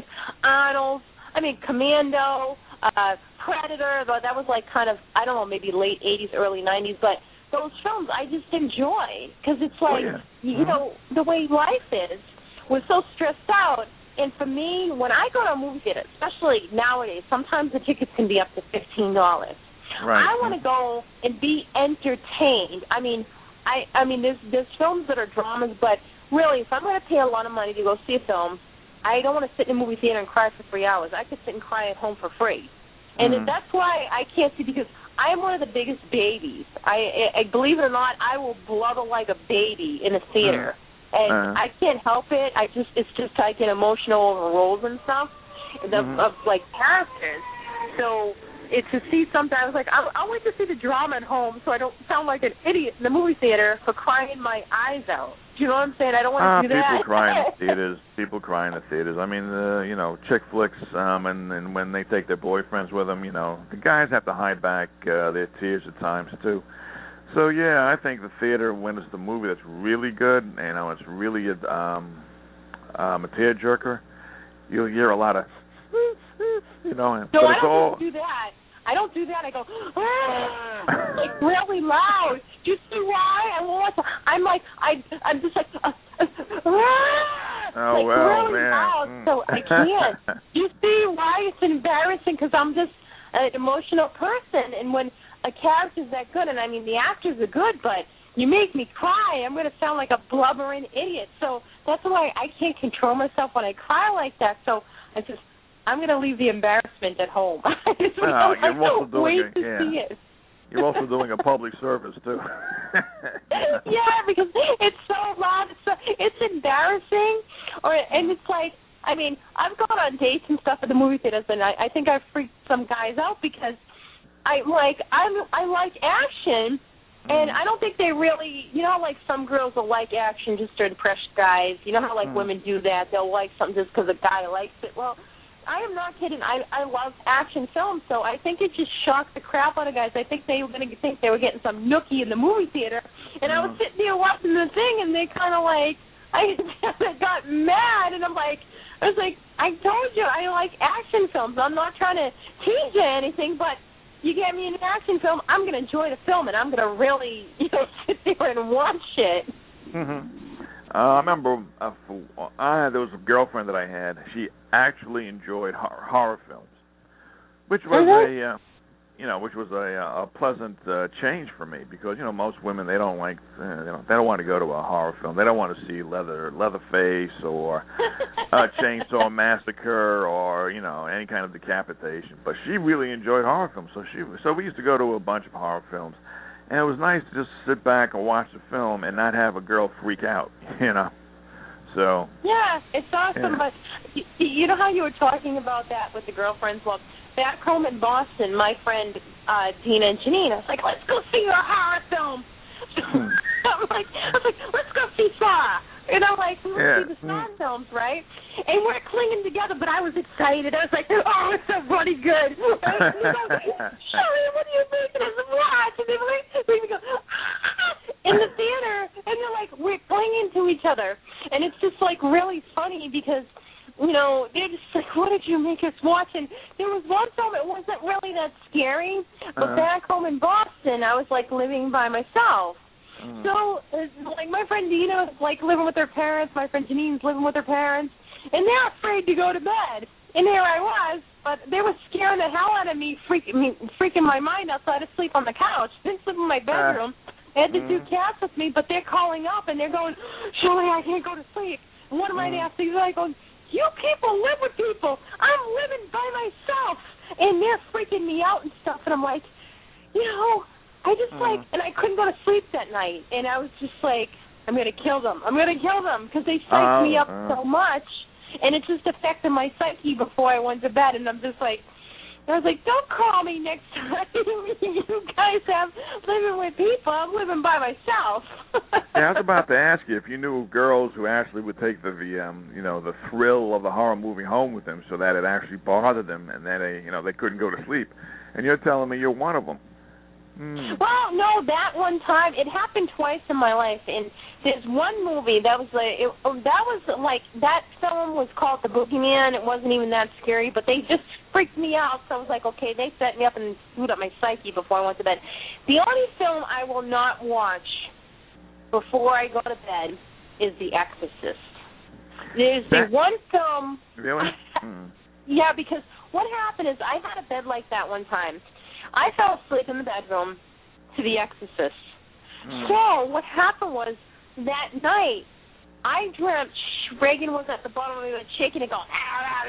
Commando, Predator, that was like kind of, I don't know, maybe late 80s, early 90s, but those films I just enjoy, because it's like, the way life is. We're so stressed out. And for me, when I go to a movie theater, especially nowadays, sometimes the tickets can be up to $15. Right. I want to go and be entertained. I mean, there's films that are dramas, but really, if I'm going to pay a lot of money to go see a film, I don't want to sit in a movie theater and cry for 3 hours. I could sit and cry at home for free. And that's why I can't see, because I am one of the biggest babies. I believe it or not, I will blubber like a baby in a theater. And I can't help it. It's just I get emotional over roles and stuff of like characters. So it's to see something. I was like, I'll wait to see the drama at home, so I don't sound like an idiot in the movie theater for crying my eyes out. Do you know what I'm saying? I don't want to do that. People cry in the theaters. People cry in the theaters. I mean, chick flicks, and when they take their boyfriends with them, the guys have to hide back their tears at times too. So, yeah, I think the theater, when it's the movie that's really good, it's really a tearjerker, you'll hear a lot of, No, I don't do that. I don't do that. I go, like really loud. Do you see why? I'm just like, really loud. So I can't. You see why it's embarrassing? Because I'm just an emotional person, and when a character's that good, and I mean the actors are good, but you make me cry, I'm going to sound like a blubbering idiot. So that's why I can't control myself when I cry like that. So I just I'm going to leave the embarrassment at home. You're also doing wait to see it. You're also doing a public service, too. Yeah, because it's so loud. It's embarrassing. And it's like, I mean, I've gone on dates and stuff at the movie theaters, and I think I've freaked some guys out because I like action, and I don't think they really, you know, like some girls will like action just to impress guys. You know how like women do that? They'll like something just because a guy likes it. Well, I am not kidding. I love action films, so I think it just shocked the crap out of guys. I think they were going to think they were getting some nookie in the movie theater, and I was sitting there watching the thing, and they kind of like, I got mad, and I was like, I told you I like action films. I'm not trying to tease you or anything, but you get me an action film, I'm going to enjoy the film, and I'm going to really, you know, sit there and watch it. I remember there was a girlfriend that I had. She actually enjoyed horror films, which was a pleasant change for me because most women they don't like they don't want to go to a horror film. They don't want to see Leatherface or Chainsaw Massacre or any kind of decapitation. But she really enjoyed horror films, so we used to go to a bunch of horror films. And it was nice to just sit back and watch the film and not have a girl freak out, So yeah, it's awesome. Yeah. But you know how you were talking about that with the girlfriends? Well, back home in Boston, my friend Dina and Janine, I was like, let's go see a horror film. I was like, let's go see Saw. And I'm like, we'll see the Saw films, right? And we're clinging together, but I was excited. I was like, oh, it's so bloody good. Shelly, what are you making us watch? And they go in the theater, and they're like, we're clinging to each other. And it's just like really funny because, they're just like, what did you make us watch? And there was one film, it wasn't really that scary, but back home in Boston, I was like living by myself. So, like, my friend Dina is, like, living with her parents. My friend Janine's living with her parents. And they're afraid to go to bed. And there I was, but they were scaring the hell out of me, freaking my mind out, so I had to sleep on the couch. Didn't sleep in my bedroom. I had to do cats with me, but they're calling up, and they're going, Shirley, I can't go to sleep. And one of my nasties is like, you people live with people. I'm living by myself. And they're freaking me out and stuff. And I'm like, I just and I couldn't go to sleep that night, and I was just like, I'm going to kill them. I'm going to kill them because they psyched me up so much, and it just affected my psyche before I went to bed, and I was like, don't call me next time. You guys have living with people. I'm living by myself. Yeah, I was about to ask you if you knew girls who actually would take the thrill of the horror movie home with them so that it actually bothered them and that they couldn't go to sleep. And you're telling me you're one of them. Well, no, that one time, it happened twice in my life, and there's one movie that was that film was called The Boogeyman. It wasn't even that scary, but they just freaked me out, so I was like, okay, they set me up and screwed up my psyche before I went to bed. The only film I will not watch before I go to bed is The Exorcist. There's the one film... Really? Yeah, because what happened is I had a bed like that one time. I fell asleep in the bedroom to The Exorcist. So what happened was that night I dreamt Reagan was at the bottom of my bed shaking and going,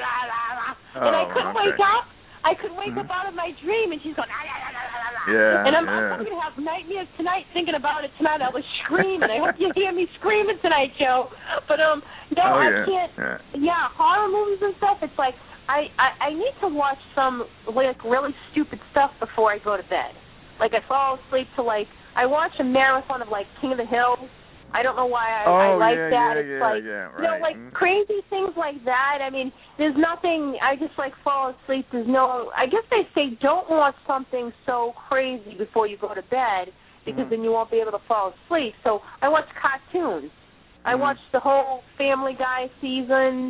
and I couldn't wake up. I could wake up out of my dream, and she's going, and I'm going to have nightmares tonight thinking about it tonight. I was screaming. I hope you hear me screaming tonight, Joe. But, I can't. Yeah, horror movies and stuff, it's like, I need to watch some, like, really stupid stuff before I go to bed. Like, I fall asleep to, like, I watch a marathon of, like, King of the Hill. I don't know why I like that. It's like, crazy things like that. I mean, there's nothing, I just, like, fall asleep. I guess they say don't watch something so crazy before you go to bed because then you won't be able to fall asleep. So I watch cartoons. I watch the whole Family Guy season.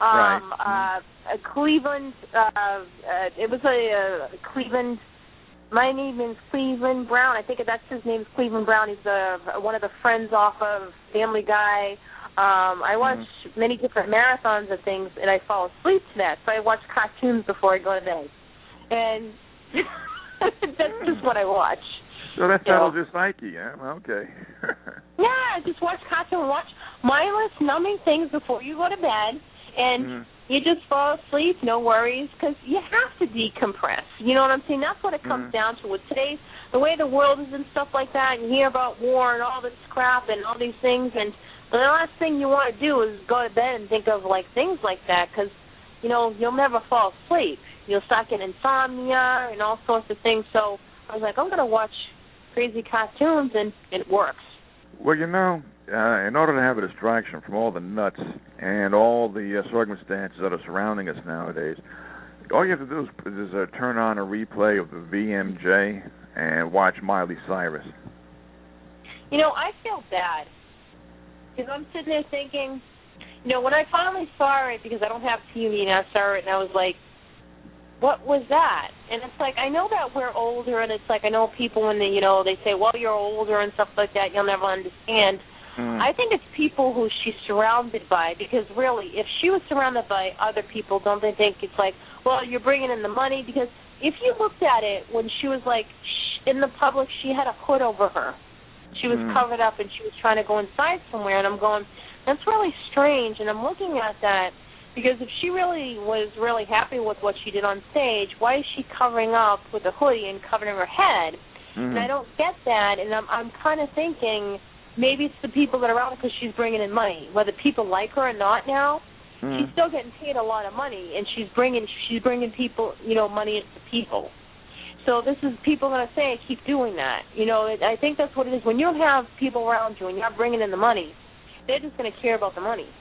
Cleveland, it was a Cleveland, my name is Cleveland Brown. I think that's his name is Cleveland Brown. He's one of the friends off of Family Guy. I watch many different marathons of things, and I fall asleep to that. So I watch cartoons before I go to bed. And that's just what I watch. So that settles your psyche, yeah? Okay. Yeah, just watch cartoons, watch mindless, numbing things before you go to bed. And You just fall asleep, no worries, because you have to decompress. You know what I'm saying? That's what it comes down to. With today's, the way the world is and stuff like that, and you hear about war and all this crap and all these things, and the last thing you want to do is go to bed and think of, like, things like that, because, you know, you'll never fall asleep. You'll start getting insomnia and all sorts of things. So I was like, I'm going to watch crazy cartoons, and it works. Well, you know, in order to have a distraction from all the nuts and all the circumstances that are surrounding us nowadays, all you have to do is turn on a replay of the VMJ and watch Miley Cyrus. You know, I feel bad because I'm sitting there thinking, you know, when I finally saw it, because I don't have TV, and I saw it, and I was like, what was that? And it's like, I know that we're older, and it's like, I know people when they, you know, they say, well, you're older and stuff like that, you'll never understand. I think it's people who she's surrounded by, because really, if she was surrounded by other people, don't they think it's like, well, you're bringing in the money? Because if you looked at it when she was like in the public, she had a hood over her. She was covered up, and she was trying to go inside somewhere, and I'm going, that's really strange, and I'm looking at that, because if she really was really happy with what she did on stage, why is she covering up with a hoodie and covering her head? And I don't get that, and I'm kind of thinking maybe it's the people that are around her because she's bringing in money. Whether people like her or not now, she's still getting paid a lot of money, and she's bringing people, you know, money into people. So this is people going to say, keep doing that. You know, I think that's what it is. When you have people around you and you're not bringing in the money, they're just going to care about the money.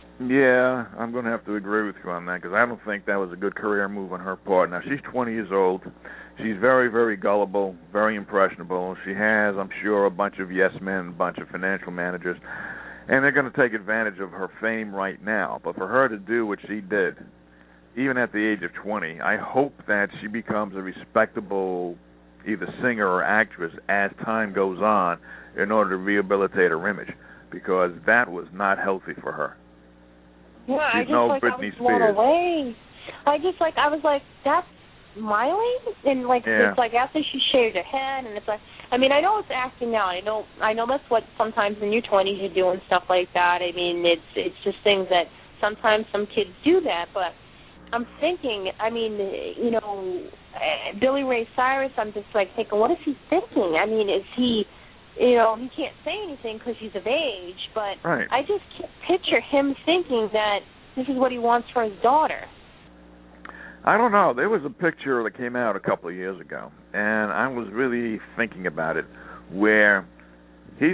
Yeah, I'm going to have to agree with you on that, because I don't think that was a good career move on her part. Now, she's 20 years old. She's very, very gullible, very impressionable. She has, I'm sure, a bunch of yes men, a bunch of financial managers, and they're going to take advantage of her fame right now. But for her to do what she did, even at the age of 20, I hope that she becomes a respectable either singer or actress as time goes on in order to rehabilitate her image, because that was not healthy for her. Yeah, She's no Britney Spears. Away. I was like, that's Miley? And like, It's like after she shaved her head, and it's like, I mean, I know it's acting now. I know that's what sometimes in your 20s you do and stuff like that. I mean, it's just things that sometimes some kids do that, but I'm thinking, I mean, you know, Billy Ray Cyrus, I'm just like thinking, what is he thinking? I mean, is he, you know, he can't say anything because he's of age, but I just can't picture him thinking that this is what he wants for his daughter. I don't know. There was a picture that came out a couple of years ago, and I was really thinking about it, where he's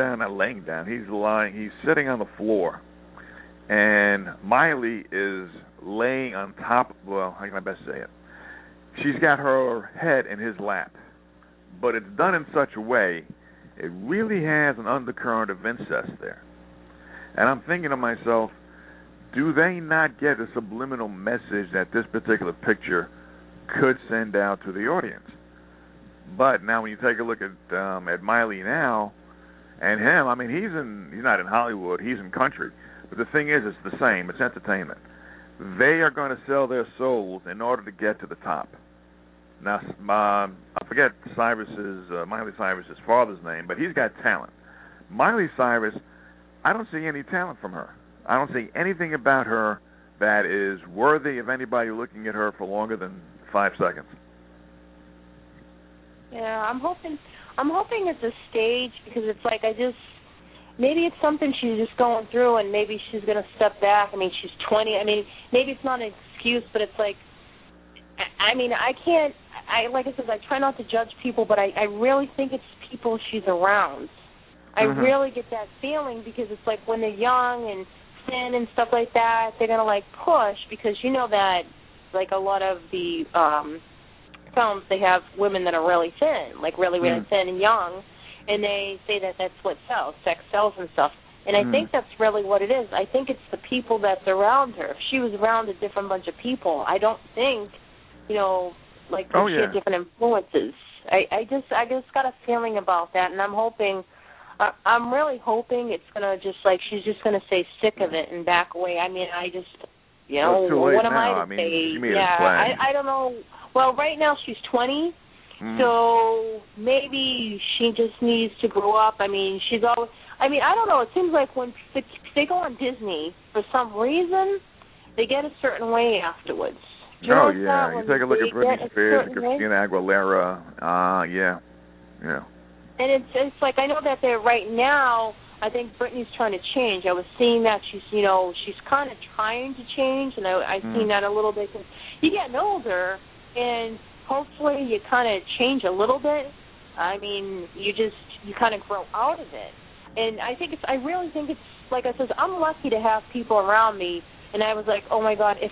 he's sitting on the floor, and Miley is laying on top, well, how can I best say it? She's got her head in his lap, but it's done in such a way, it really has an undercurrent of incest there. And I'm thinking to myself, do they not get a subliminal message that this particular picture could send out to the audience? But now when you take a look at Miley now, and him, I mean, he's not in Hollywood, he's in country. But the thing is, it's the same. It's entertainment. They are going to sell their souls in order to get to the top. Now, I forget Miley Cyrus's father's name, but he's got talent. Miley Cyrus, I don't see any talent from her. I don't see anything about her that is worthy of anybody looking at her for longer than 5 seconds. Yeah, I'm hoping it's a stage, because it's like maybe it's something she's just going through, and maybe she's going to step back. I mean, she's 20. I mean, maybe it's not an excuse, but it's like, I mean, like I said, I try not to judge people, but I really think it's people she's around. I really get that feeling, because it's like when they're young and thin and stuff like that, they're going to, like, push, because you know that, like, a lot of the films, they have women that are really thin, like really, really thin and young, and they say that that's what sells, sex sells and stuff. And I think that's really what it is. I think it's the people that's around her. If she was around a different bunch of people, I don't think, you know, like she had different influences. I just got a feeling about that, and I'm really hoping it's gonna just like she's just gonna say sick of it and back away. I mean, I just, you know, what am I to say? I don't know. Well, right now she's 20, so maybe she just needs to grow up. I mean, I don't know. It seems like when they go on Disney, for some reason, they get a certain way afterwards. Do you notice that? You take a look at Britney Spears and Christina Aguilera. Yeah. And it's like, I know that they're right now, I think Britney's trying to change. I was seeing that she's kind of trying to change, and I've seen that a little bit. Cause you get older, and hopefully you kind of change a little bit. I mean, you kind of grow out of it. And I really think it's, like I said, I'm lucky to have people around me, and I was like, oh my God,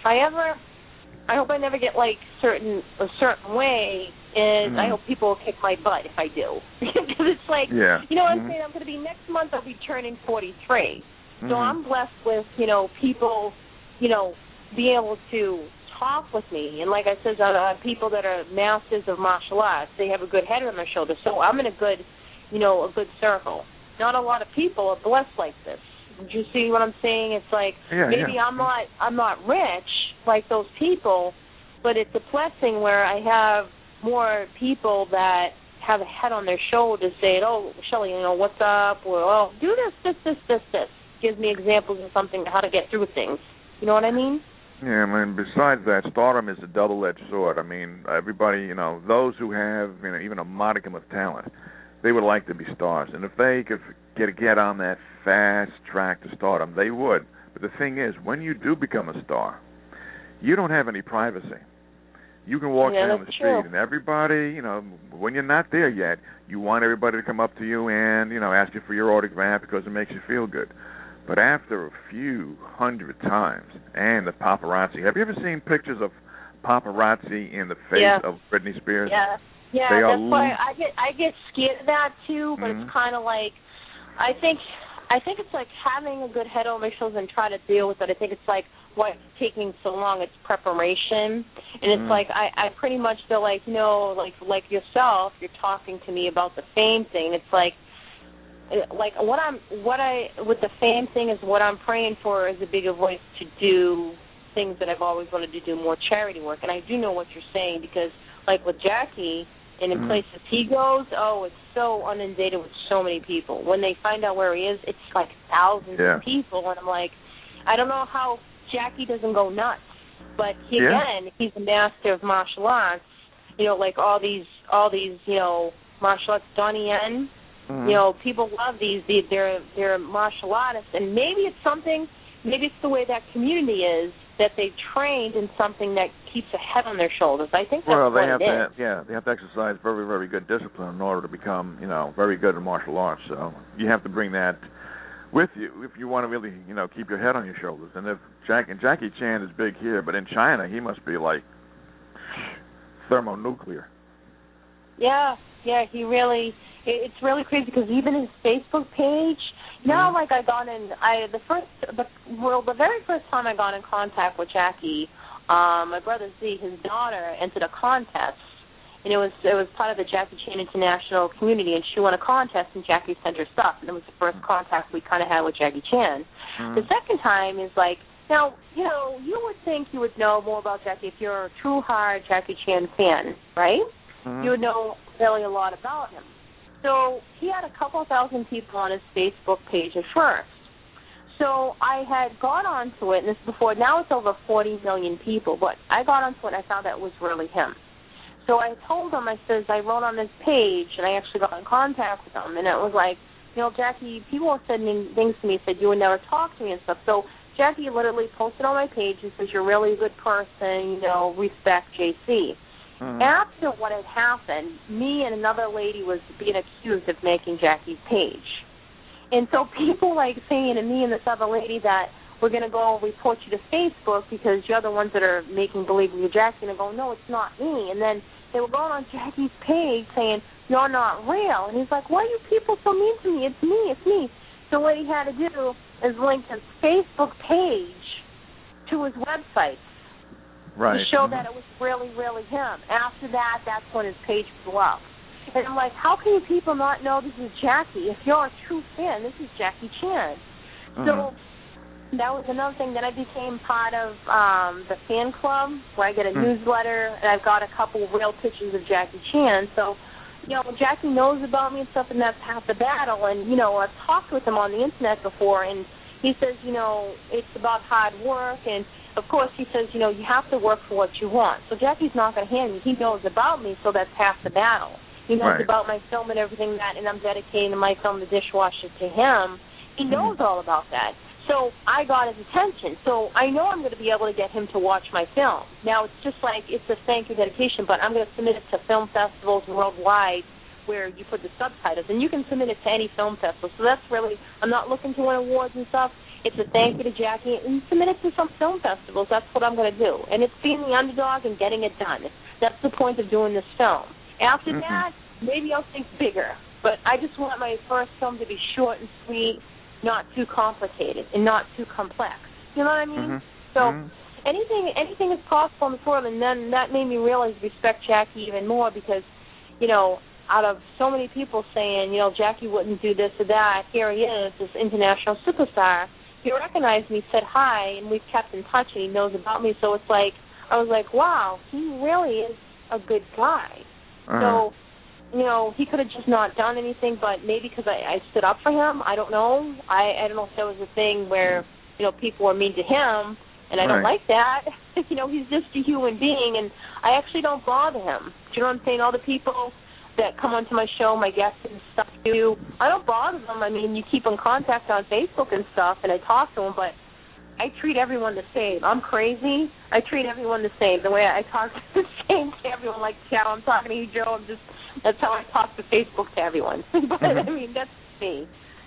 I hope I never get like a certain way, and I hope people will kick my butt if I do. Because it's like, you know what I'm saying? I'm going to be, next month I'll be turning 43. So I'm blessed with, people, being able to talk with me. And like I said, people that are masters of martial arts, they have a good head on their shoulders. So I'm in a good circle. Not a lot of people are blessed like this. Do you see what I'm saying? It's like, maybe I'm not rich like those people, but it's a blessing where I have more people that have a head on their shoulders saying, oh, Shelly, what's up? Or, oh, do this. Gives me examples of something, how to get through things. You know what I mean? Yeah, I mean, besides that, stardom is a double-edged sword. I mean, everybody, those who have even a modicum of talent, they would like to be stars. And if they could get on that fast track to stardom, they would. But the thing is, when you do become a star, you don't have any privacy. You can walk down the street, and everybody, when you're not there yet, you want everybody to come up to you and, ask you for your autograph because it makes you feel good. But after a few hundred times, and the paparazzi, have you ever seen pictures of paparazzi in the face of Britney Spears? Yeah, that's why I get scared of that too. But it's kind of like, I think it's like having a good head on my shoulders and try to deal with it. I think it's like why it's taking so long. It's preparation, and it's like I pretty much feel like like yourself, you're talking to me about the fame thing. It's like with the fame thing is what I'm praying for is a bigger voice to do things that I've always wanted to do, more charity work. And I do know what you're saying because, like with Jackie, and in places he goes, it's so inundated with so many people. When they find out where he is, it's like thousands of people, and I'm like, I don't know how Jackie doesn't go nuts. But he's a master of martial arts. Like all these martial arts, Donnie Yen. People love these. They're martial artists, and maybe it's the way that community is, that they've trained in something that keeps a head on their shoulders. I think that's what it is. They have to exercise very, very good discipline in order to become, very good in martial arts. So you have to bring that with you if you want to really, keep your head on your shoulders. And if Jackie Chan is big here, but in China he must be like thermonuclear. Yeah, he really. It's really crazy because even his Facebook page. Now, like I got in, the very first time I got in contact with Jackie, my brother Z, his daughter, entered a contest, and it was part of the Jackie Chan International community, and she won a contest, and Jackie sent her stuff, and it was the first contact we kind of had with Jackie Chan. The second time is like, now, you would think you would know more about Jackie if you're a true hard Jackie Chan fan, right? You would know really a lot about him. So he had a couple thousand people on his Facebook page at first. So I had gone onto it, and this is before, now it's over 40 million people, but I got onto it and I found that it was really him. So I told him, I wrote on his page, and I actually got in contact with him, and it was like, Jackie, people were sending things to me, said you would never talk to me and stuff. So Jackie literally posted on my page and says, you're really a good person, respect JC. After what had happened, me and another lady was being accused of making Jackie's page. And so people like saying to me and this other lady that we're going to go report you to Facebook because you're the ones that are making believe you're Jackie. And I go, no, it's not me. And then they were going on Jackie's page saying, you're not real. And he's like, why are you people so mean to me? It's me. So what he had to do is link his Facebook page to his website. Right. To show that it was really, really him. After that, that's when his page blew up. And I'm like, how can you people not know this is Jackie? If you're a true fan, this is Jackie Chan. So that was another thing. Then I became part of the fan club where I get a newsletter, and I've got a couple real pictures of Jackie Chan. So, Jackie knows about me and stuff, and that's half the battle. And, I've talked with him on the Internet before, and he says, it's about hard work, and of course, he says, you have to work for what you want. So Jackie's not going to hand me. He knows about me, so that's half the battle. He knows about my film and everything and I'm dedicating my film, The Dishwasher, to him. He knows all about that. So I got his attention. So I know I'm going to be able to get him to watch my film. Now, it's just like it's a thank you dedication, but I'm going to submit it to film festivals worldwide where you put the subtitles, and you can submit it to any film festival. So that's really, I'm not looking to win awards and stuff. It's a thank you to Jackie, and submit it to some film festivals. That's what I'm going to do. And it's being the underdog and getting it done. That's the point of doing this film. After that, maybe I'll think bigger. But I just want my first film to be short and sweet, not too complicated, and not too complex. You know what I mean? So anything is possible in this world, and then that made me realize respect Jackie even more because, out of so many people saying, Jackie wouldn't do this or that, here he is, this international superstar. He recognized me, said hi, and we've kept in touch, and he knows about me. So it's like, I was like, wow, he really is a good guy. So, he could have just not done anything, but maybe because I stood up for him. I don't know. I don't know if there was a thing where, people were mean to him, and I don't like that. He's just a human being, and I actually don't bother him. Do you know what I'm saying? All the people that come onto my show, my guests and stuff, I don't bother them. I mean, you keep in contact on Facebook and stuff, and I talk to them, but I treat everyone the same. I'm crazy. I treat everyone the same. The way I talk the same to everyone, like how I'm talking to you, Joe. That's how I talk to Facebook to everyone. But I mean, that's me.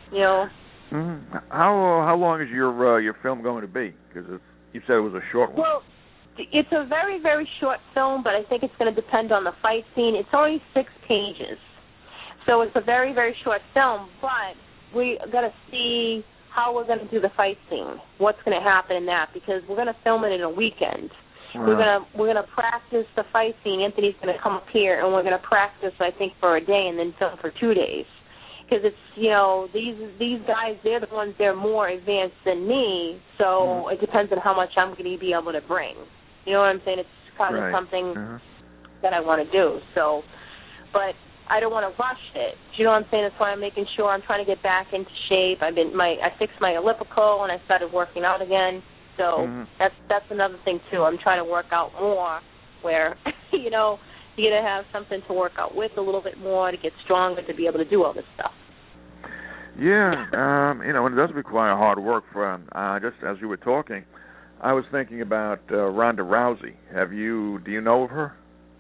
How long is your film going to be? Because you said it was a short one. Well, it's a very, very short film, but I think it's going to depend on the fight scene. It's only 6 pages. So it's a very, very short film, but we got to see how we're going to do the fight scene, what's going to happen in that, because we're going to film it in a weekend. We're gonna practice the fight scene. Anthony's going to come up here, and we're going to practice, I think, for a day and then film for 2 days. Because it's, these guys, they're the ones, they're more advanced than me, so it depends on how much I'm going to be able to bring. You know what I'm saying? It's kind of something that I want to do. So, but I don't want to rush it. Do you know what I'm saying? That's why I'm making sure I'm trying to get back into shape. I fixed my elliptical and I started working out again. So that's another thing too. I'm trying to work out more, where you got to have something to work out with a little bit more to get stronger to be able to do all this stuff. Yeah, and it does require hard work. Just as you were talking, I was thinking about Ronda Rousey. Do you know of her?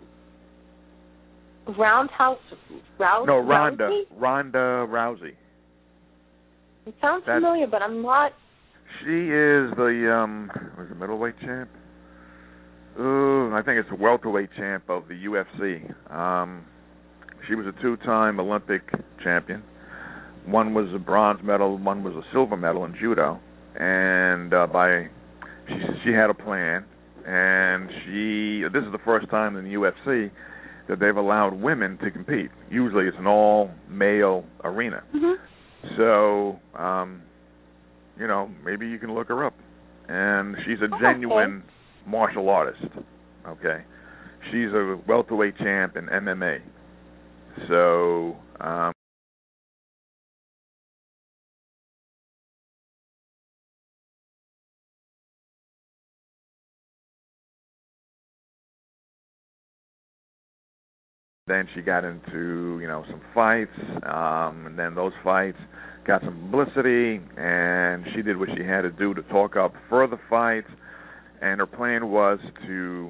Roundhouse Rousey? No, Ronda Rousey. It sounds familiar, but I'm not. She is the middleweight champ? I think it's the welterweight champ of the UFC. She was a 2-time Olympic champion. One was a bronze medal, one was a silver medal in judo. And she had a plan, and this is the first time in the UFC that they've allowed women to compete. Usually it's an all-male arena. So, maybe you can look her up. And she's a genuine martial artist, okay? She's a welterweight champ in MMA. So, then she got into, some fights, and then those fights got some publicity, and she did what she had to do to talk up further fights, and her plan was to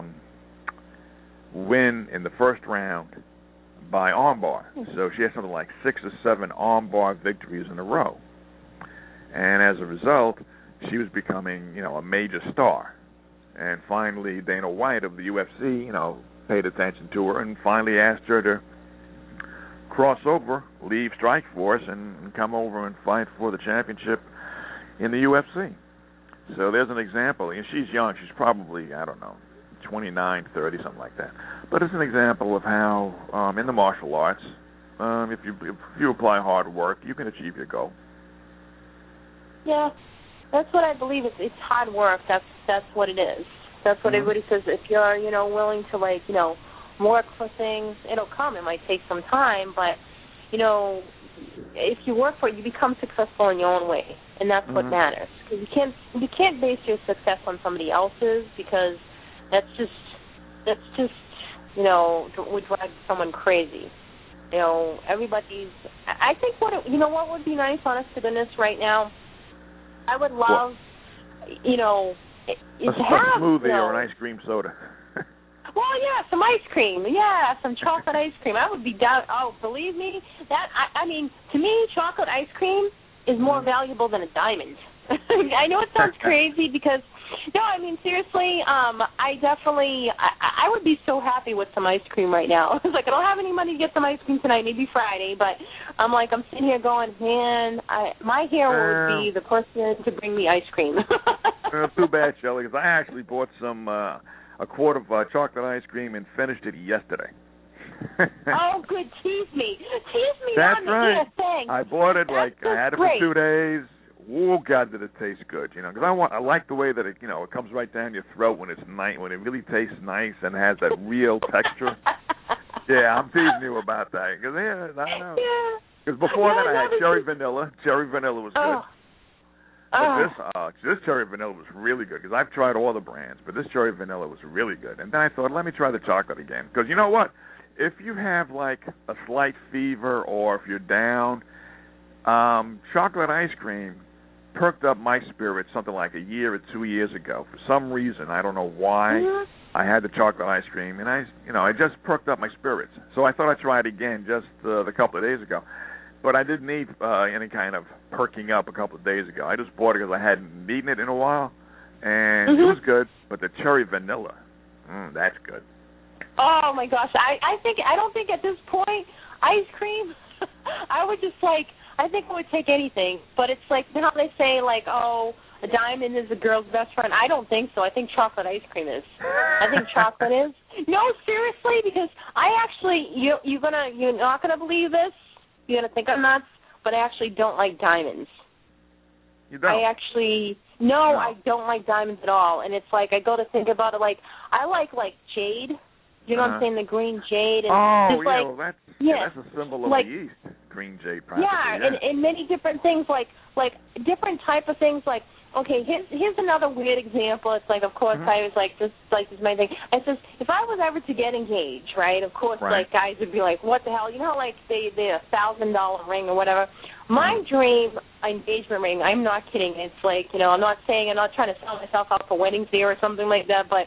win in the first round by armbar. So she had something like 6 or 7 armbar victories in a row. And as a result, she was becoming, a major star. And finally, Dana White of the UFC, paid attention to her and finally asked her to cross over, leave Strikeforce, and come over and fight for the championship in the UFC. So there's an example. And she's young. She's probably, 29, 30, something like that. But it's an example of how, in the martial arts, if you apply hard work, you can achieve your goal. Yeah, that's what I believe. It's hard work. That's what it is. That's what everybody says. If you're, willing to, work for things, it'll come. It might take some time, but, if you work for it, you become successful in your own way, and that's what matters. Because you can't base your success on somebody else's, because that's just would drive someone crazy. Everybody's. I think what would be nice, honest to goodness, right now. I would love, a smoothie or an ice cream soda. Well, yeah, some ice cream. Yeah, some chocolate ice cream. I would be down. Oh, believe me, I mean, to me, chocolate ice cream is more valuable than a diamond. I know it sounds crazy because, no, I mean, seriously, I would be so happy with some ice cream right now. It's like, I don't have any money to get some ice cream tonight, maybe Friday, but I'm sitting here going, man, my hero would be the person to bring me ice cream. Too bad, Shelley, because I actually bought a quart of chocolate ice cream and finished it yesterday. Oh, good. Tease me. That's on right. The thing. I bought it, I had it for 2 days. Oh, God, did it taste good, because I like the way that it, it comes right down your throat when it's nice, when it really tastes nice and has that real texture. Yeah, I'm teasing you about that, because, I know. Because before that I had cherry vanilla. Cherry vanilla was good. But this cherry vanilla was really good, because I've tried all the brands, but this cherry vanilla was really good. And then I thought, let me try the chocolate again. Because you know what? If you have, a slight fever or if you're down, chocolate ice cream perked up my spirits something like a year or 2 years ago. For some reason, I don't know why, I had the chocolate ice cream, and I just perked up my spirits. So I thought I'd try it again just a couple of days ago. But I didn't need any kind of perking up a couple of days ago. I just bought it because I hadn't eaten it in a while, and it was good. But the cherry vanilla, that's good. Oh my gosh, I don't think at this point ice cream. I would just I think I would take anything. But it's how they say a diamond is a girl's best friend. I don't think so. I think chocolate ice cream is. I think chocolate is. No, seriously, because I actually you're not gonna believe this. You're going to think I'm nuts, but I actually don't like diamonds. You don't? No, I don't like diamonds at all. And it's I go to think about it, I like jade. You know what I'm saying? The green jade. And that's a symbol of the East. Green jade, practically. Yeah, and many different things, different type of things, okay, here's another weird example. It's of course, I was this is my thing. I says, if I was ever to get engaged, right, of course, guys would be what the hell, the $1,000 ring or whatever. My dream engagement ring, I'm not kidding. It's I'm not trying to sell myself out for weddings here or something like that, but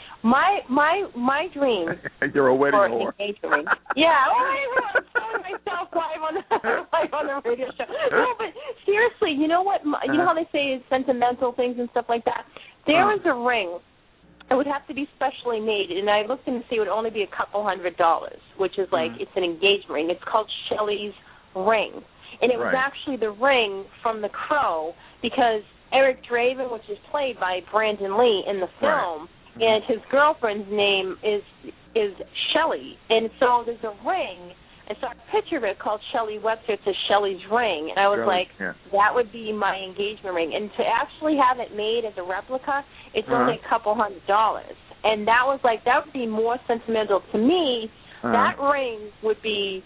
my dream. You're a wedding for whore. An engagement ring. Yeah, I'm selling myself live on the radio show. No, but seriously, you know what? You know how they say it's sentimental things and stuff like that. There is a ring. It would have to be specially made, and I looked and see it would only be $200, which is it's an engagement ring. It's called Shelley's ring, and it was actually the ring from The Crow, because Eric Draven, which is played by Brandon Lee in the film. And his girlfriend's name is Shelley. And so there's a ring. And so I picture it called Shelley Webster. It says Shelley's ring. And I was that would be my engagement ring. And to actually have it made as a replica, it's only $200. And that was that would be more sentimental to me. That ring would be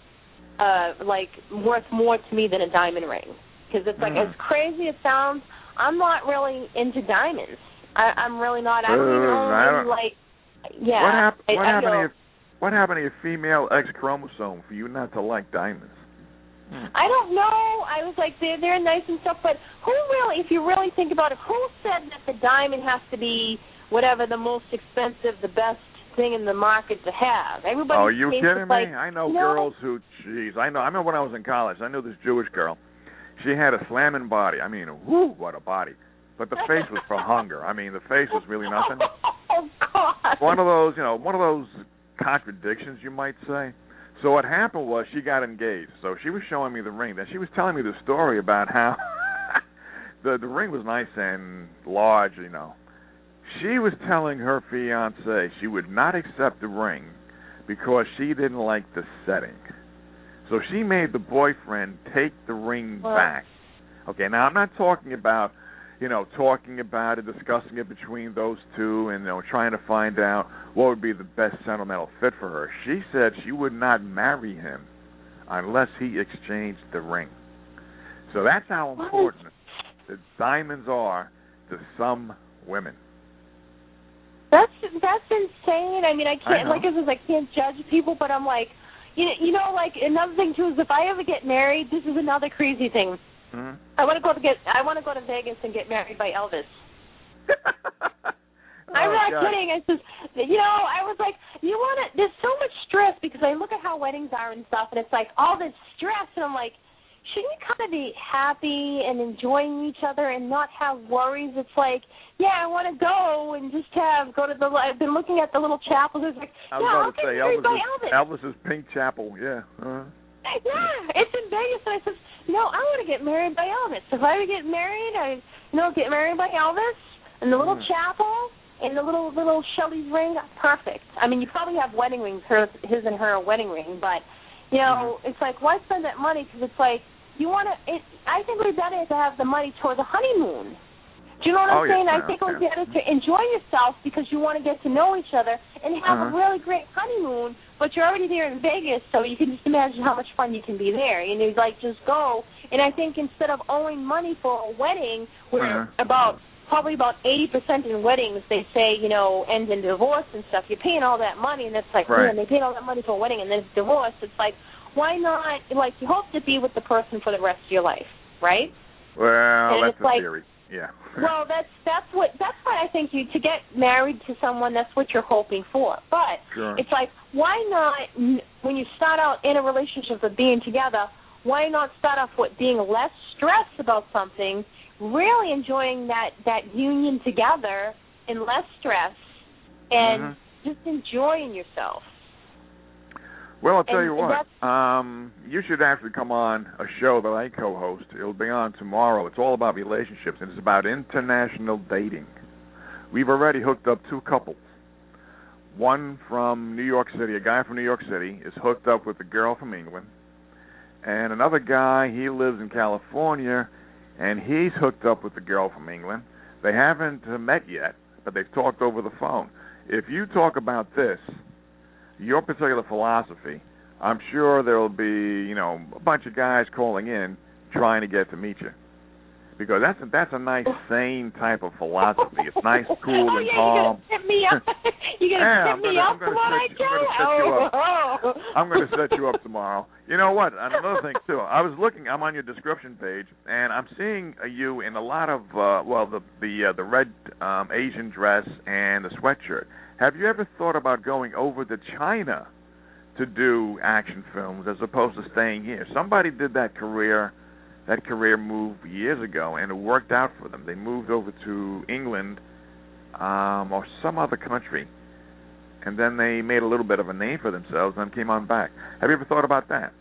worth more to me than a diamond ring. Because it's as crazy as it sounds, I'm not really into diamonds. I'm really not. I don't even yeah. What happened to your female X chromosome for you not to like diamonds? I don't know. I was they're nice and stuff, but who really, if you really think about it, who said that the diamond has to be whatever the most expensive, the best thing in the market to have? Everybody. Oh, you kidding me? I know girls who. Jeez, I know. I remember when I was in college. I knew this Jewish girl. She had a slamming body. I mean, whoo, what a body. But the face was for hunger. I mean, the face was really nothing. Oh, God. One of those contradictions, you might say. So what happened was she got engaged. So she was showing me the ring. Then she was telling me the story about how the ring was nice and large, She was telling her fiancé she would not accept the ring because she didn't like the setting. So she made the boyfriend take the ring back. Okay, now I'm not talking about talking about it, discussing it between those two, and trying to find out what would be the best sentimental fit for her. She said she would not marry him unless he exchanged the ring. So that's how important the diamonds are to some women. That's insane. I mean, I can't, like I said, I can't judge people, but I'm like, you know, like another thing too is if I ever get married, this is another crazy thing. Mm-hmm. I want to go to Vegas and get married by Elvis. I'm not kidding. It's just, you know, I was like, there's so much stress because I look at how weddings are and stuff, and it's like all this stress, and I'm like, shouldn't you kind of be happy and enjoying each other and not have worries? It's like, yeah, I want to go and just go to I've been looking at the little chapel. It's like, I'll get married by Elvis. Elvis's pink chapel, yeah. Uh-huh. Yeah, it's in Vegas, and I said, I want to get married by Elvis. If I would get married, get married by Elvis in the little chapel. And the little Shelley's ring, perfect. I mean, you probably have wedding rings, his and her wedding ring, but, it's like, why spend that money? Because it's like, I think it would be better to have the money towards a honeymoon. Do you know what I'm saying? I think it would be better to enjoy yourself because you want to get to know each other and have a really great honeymoon, but you're already there in Vegas, so you can just imagine how much fun you can be there. And you just go. And I think instead of owing money for a wedding, where probably about 80% in weddings, they say, end in divorce and stuff. You're paying all that money, and it's like, man, they paid all that money for a wedding, and then it's divorce. It's like, why not, you hope to be with the person for the rest of your life, right? Well, that's a theory. Yeah. Well, that's why I think to get married to someone, that's what you're hoping for. But it's like, why not, when you start out in a relationship of being together, why not start off with being less stressed about something, really enjoying that union together and less stress, and just enjoying yourself. Well, I'll tell you what. You should actually come on a show that I co-host. It'll be on tomorrow. It's all about relationships, and it's about international dating. We've already hooked up 2 couples. One from New York City, a guy from New York City, is hooked up with a girl from England. And another guy, he lives in California, and he's hooked up with a girl from England. They haven't met yet, but they've talked over the phone. If you talk about this, your particular philosophy, I'm sure there will be, a bunch of guys calling in trying to get to meet you. Because that's a nice, sane type of philosophy. It's nice, cool, and calm. You're going to tip me up? You're going to tip me up tomorrow? I'm going to set you up tomorrow. You know what? Another thing, too. I'm on your description page, and I'm seeing you in a lot of, the red Asian dress and the sweatshirt. Have you ever thought about going over to China to do action films as opposed to staying here? Somebody did that career move years ago, and it worked out for them. They moved over to England or some other country, and then they made a little bit of a name for themselves and came on back. Have you ever thought about that?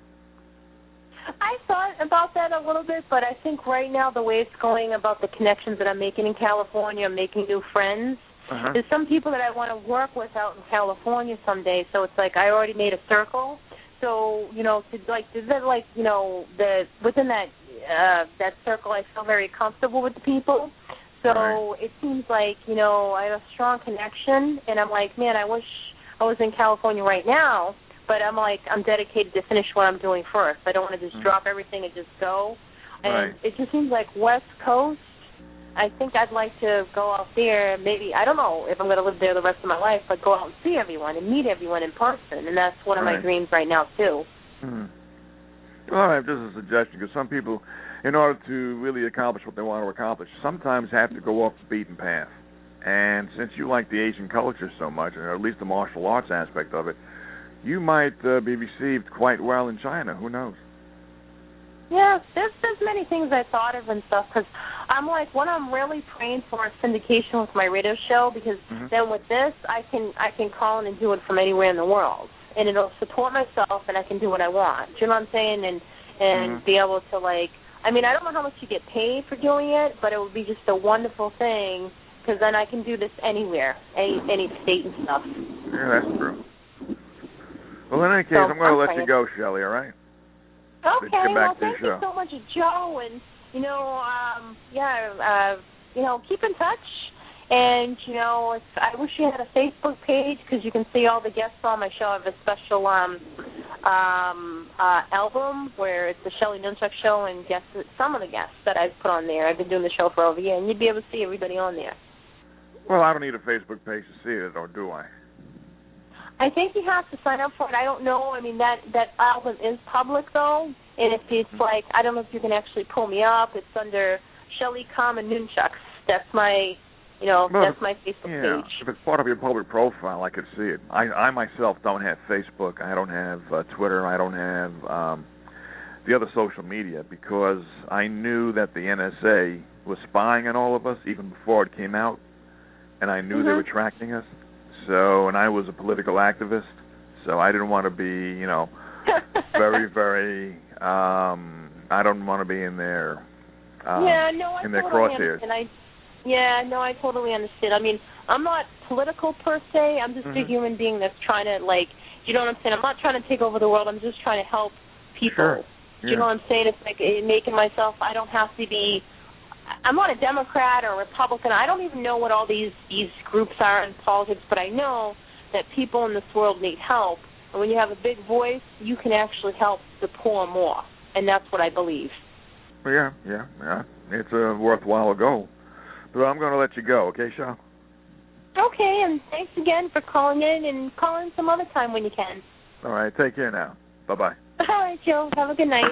I thought about that a little bit, but I think right now the way it's going about the connections that I'm making in California, I'm making new friends. There's some people that I want to work with out in California someday, so it's like I already made a circle. So, within that circle, I feel very comfortable with the people. So it seems like, I have a strong connection, and I'm like, man, I wish I was in California right now, but I'm dedicated to finish what I'm doing first. I don't want to just drop everything and just go. And it just seems like West Coast, I think I'd like to go out there. Maybe, I don't know if I'm going to live there the rest of my life, but go out and see everyone and meet everyone in person. And that's one of my dreams right now, too. Well, I have just a suggestion, because some people, in order to really accomplish what they want to accomplish, sometimes have to go off the beaten path. And since you like the Asian culture so much, or at least the martial arts aspect of it, you might be received quite well in China. Who knows? Yeah, there's many things I thought of and stuff, because I'm like, what I'm really praying for is syndication with my radio show, because then with this, I can call in and do it from anywhere in the world, and it'll support myself, and I can do what I want. Do you know what I'm saying? And be able to, I don't know how much you get paid for doing it, but it would be just a wonderful thing, because then I can do this anywhere, any state and stuff. Yeah, that's true. Well, in any case, I'm going to let you go, Shelley, all right? Okay, well, thank you so much, Joe, and, keep in touch, And, I wish you had a Facebook page because you can see all the guests on my show. I have a special album where it's the Shelley Nunchuck Show and some of the guests that I've put on there. I've been doing the show for over a year, and you'd be able to see everybody on there. Well, I don't need a Facebook page to see it, or do I? I think you have to sign up for it. I don't know. I mean, that album is public, though. And if it's like, I don't know if you can actually pull me up. It's under Shelley Common Nunchucks. That's my... that's my Facebook page. If it's part of your public profile, I could see it. I myself don't have Facebook. I don't have Twitter. I don't have the other social media because I knew that the NSA was spying on all of us even before it came out, and I knew they were tracking us. So, and I was a political activist, so I didn't want to be, very, very. I don't want to be in their in their crosshairs. I totally understand. I mean, I'm not political per se. I'm just a human being that's trying to, you know what I'm saying? I'm not trying to take over the world. I'm just trying to help people. Sure. Yeah. You know what I'm saying? It's like making myself, I don't have to be, I'm not a Democrat or a Republican. I don't even know what all these groups are in politics, but I know that people in this world need help. And when you have a big voice, you can actually help the poor more. And that's what I believe. Yeah. It's a worthwhile goal. But I'm going to let you go, okay, Shel? Okay, and thanks again for calling in, and call in some other time when you can. All right, take care now. Bye-bye. All right, Joe. Have a good night.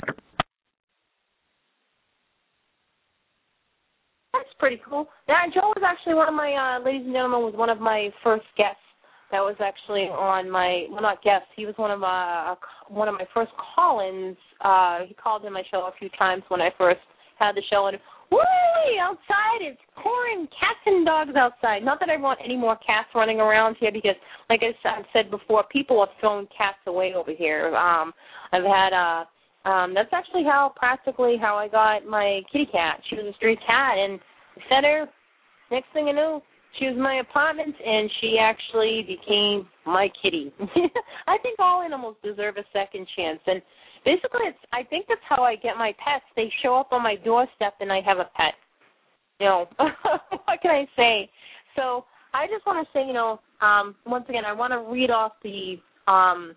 That's pretty cool. Now, Joe was actually one of my, ladies and gentlemen, was one of my first guests. That was actually on my, well, not guests. He was one of my first call-ins. He called in my show a few times when I first had the show, and woo! Outside, it's pouring cats and dogs outside. Not that I want any more cats running around here because, like I've said before, people have thrown cats away over here. I've had, that's actually practically how I got my kitty cat. She was a stray cat, and I fed her. Next thing I knew, she was in my apartment, and she actually became my kitty. I think all animals deserve a second chance, and basically, I think that's how I get my pets. They show up on my doorstep, and I have a pet. What can I say? So I just want to say, once again, I want to read off the on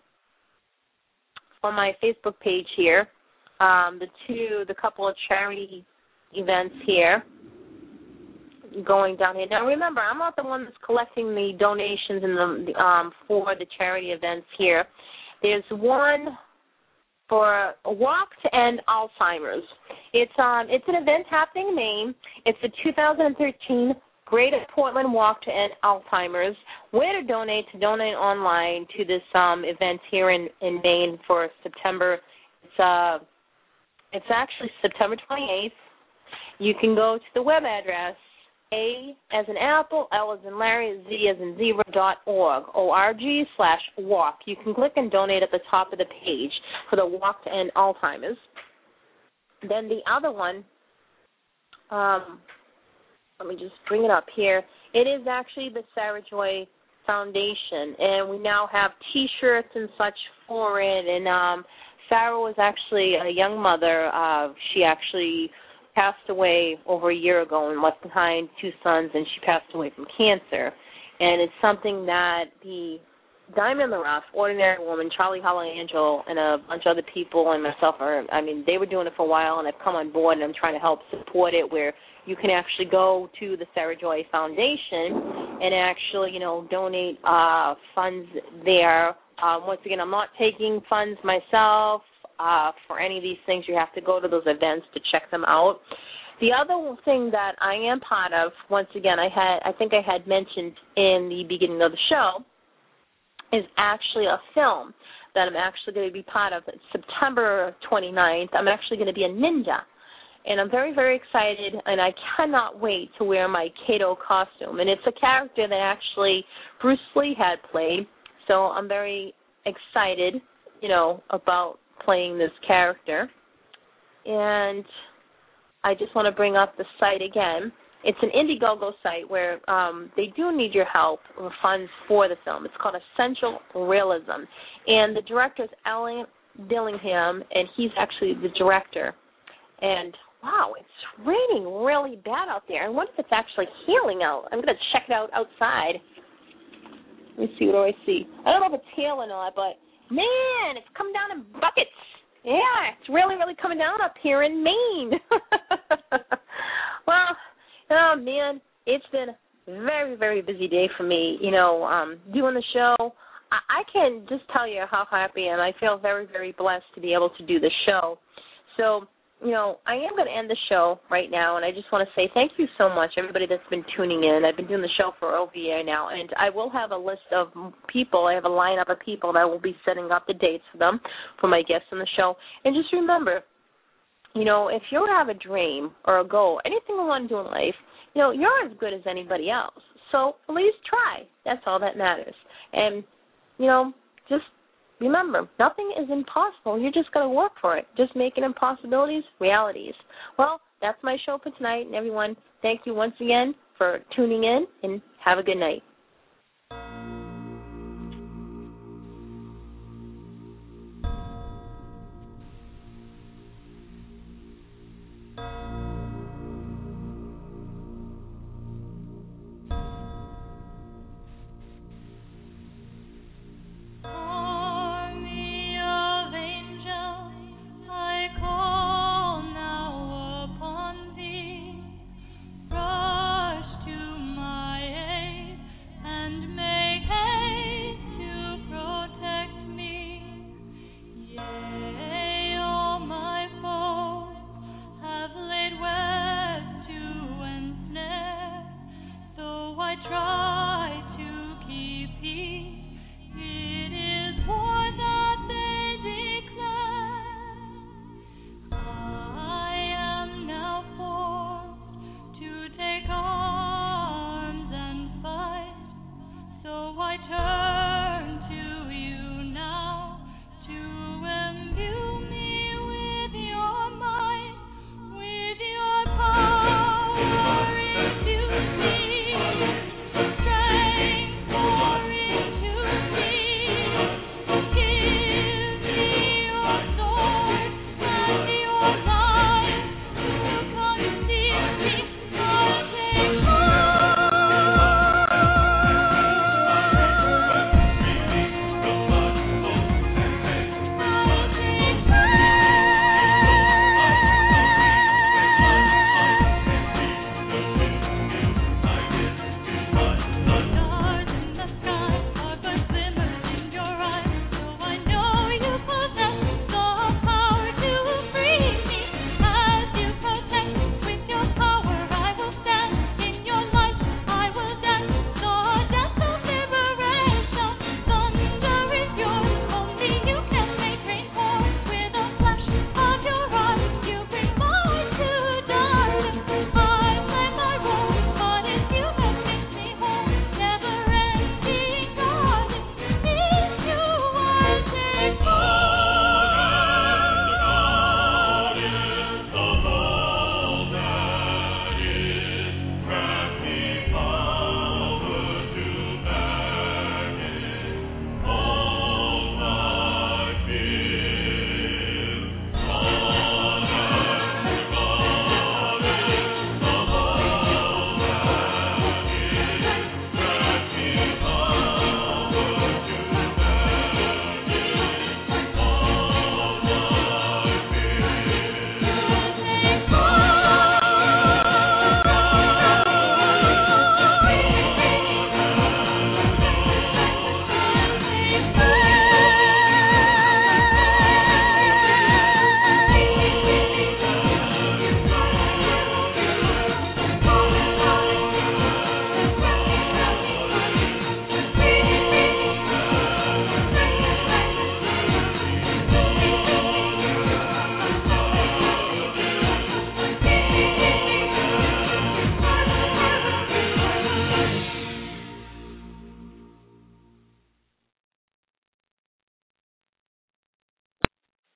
my Facebook page here, the couple of charity events here going down here. Now, remember, I'm not the one that's collecting the donations for the charity events here. There's one for a Walk to End Alzheimer's. It's an event happening in Maine. It's the 2013 Greater Portland Walk to End Alzheimer's. Where to donate online to this event here in Maine for September. It's actually September 28th. You can go to the web address A as in Apple, L as in Larry, Z as in zebra.org, ORG/walk. You can click and donate at the top of the page for the Walk to End Alzheimer's. Then the other one, let me just bring it up here. It is actually the Sarah Joy Foundation, and we now have T-shirts and such for it. And Sarah was actually a young mother. She actually passed away over a year ago and left behind 2 sons, and she passed away from cancer. And it's something that the Diamond in the Rough, Ordinary Woman, Charlie Holland-Angel, and a bunch of other people and myself they were doing it for a while, and I've come on board, and I'm trying to help support it, where you can actually go to the Sarah Joy Foundation and actually, donate funds there. Once again, I'm not taking funds myself for any of these things. You have to go to those events to check them out. The other thing that I am part of, once again, I think I had mentioned in the beginning of the show, is actually a film that I'm actually going to be part of. It's September 29th. I'm actually going to be a ninja. And I'm very, very excited, and I cannot wait to wear my Kato costume. And it's a character that actually Bruce Lee had played. So I'm very excited, about playing this character. And I just want to bring up the site again. It's an Indiegogo site where they do need your help or funds for the film. It's called Essential Realism. And the director is Alan Dillingham, and he's actually the director. And, wow, it's raining really bad out there. I wonder if it's actually healing out. I'm going to check it out outside. Let me see, what do I see? I don't know if it's hail or not, but, man, it's coming down in buckets. Yeah, it's really, really coming down up here in Maine. Well, oh, man, it's been a very, very busy day for me, doing the show. I can just tell you how happy I am. I feel very, very blessed to be able to do the show. So, I am going to end the show right now, and I just want to say thank you so much, everybody that's been tuning in. I've been doing the show for over a year now, and I will have a list of people. I have a lineup of people that will be setting up the dates for them, for my guests on the show. And just remember, if you have a dream or a goal, anything you want to do in life, you're as good as anybody else. So at least try. That's all that matters. And, just remember, nothing is impossible. You just got to work for it. Just making impossibilities realities. Well, that's my show for tonight. And everyone, thank you once again for tuning in, and have a good night.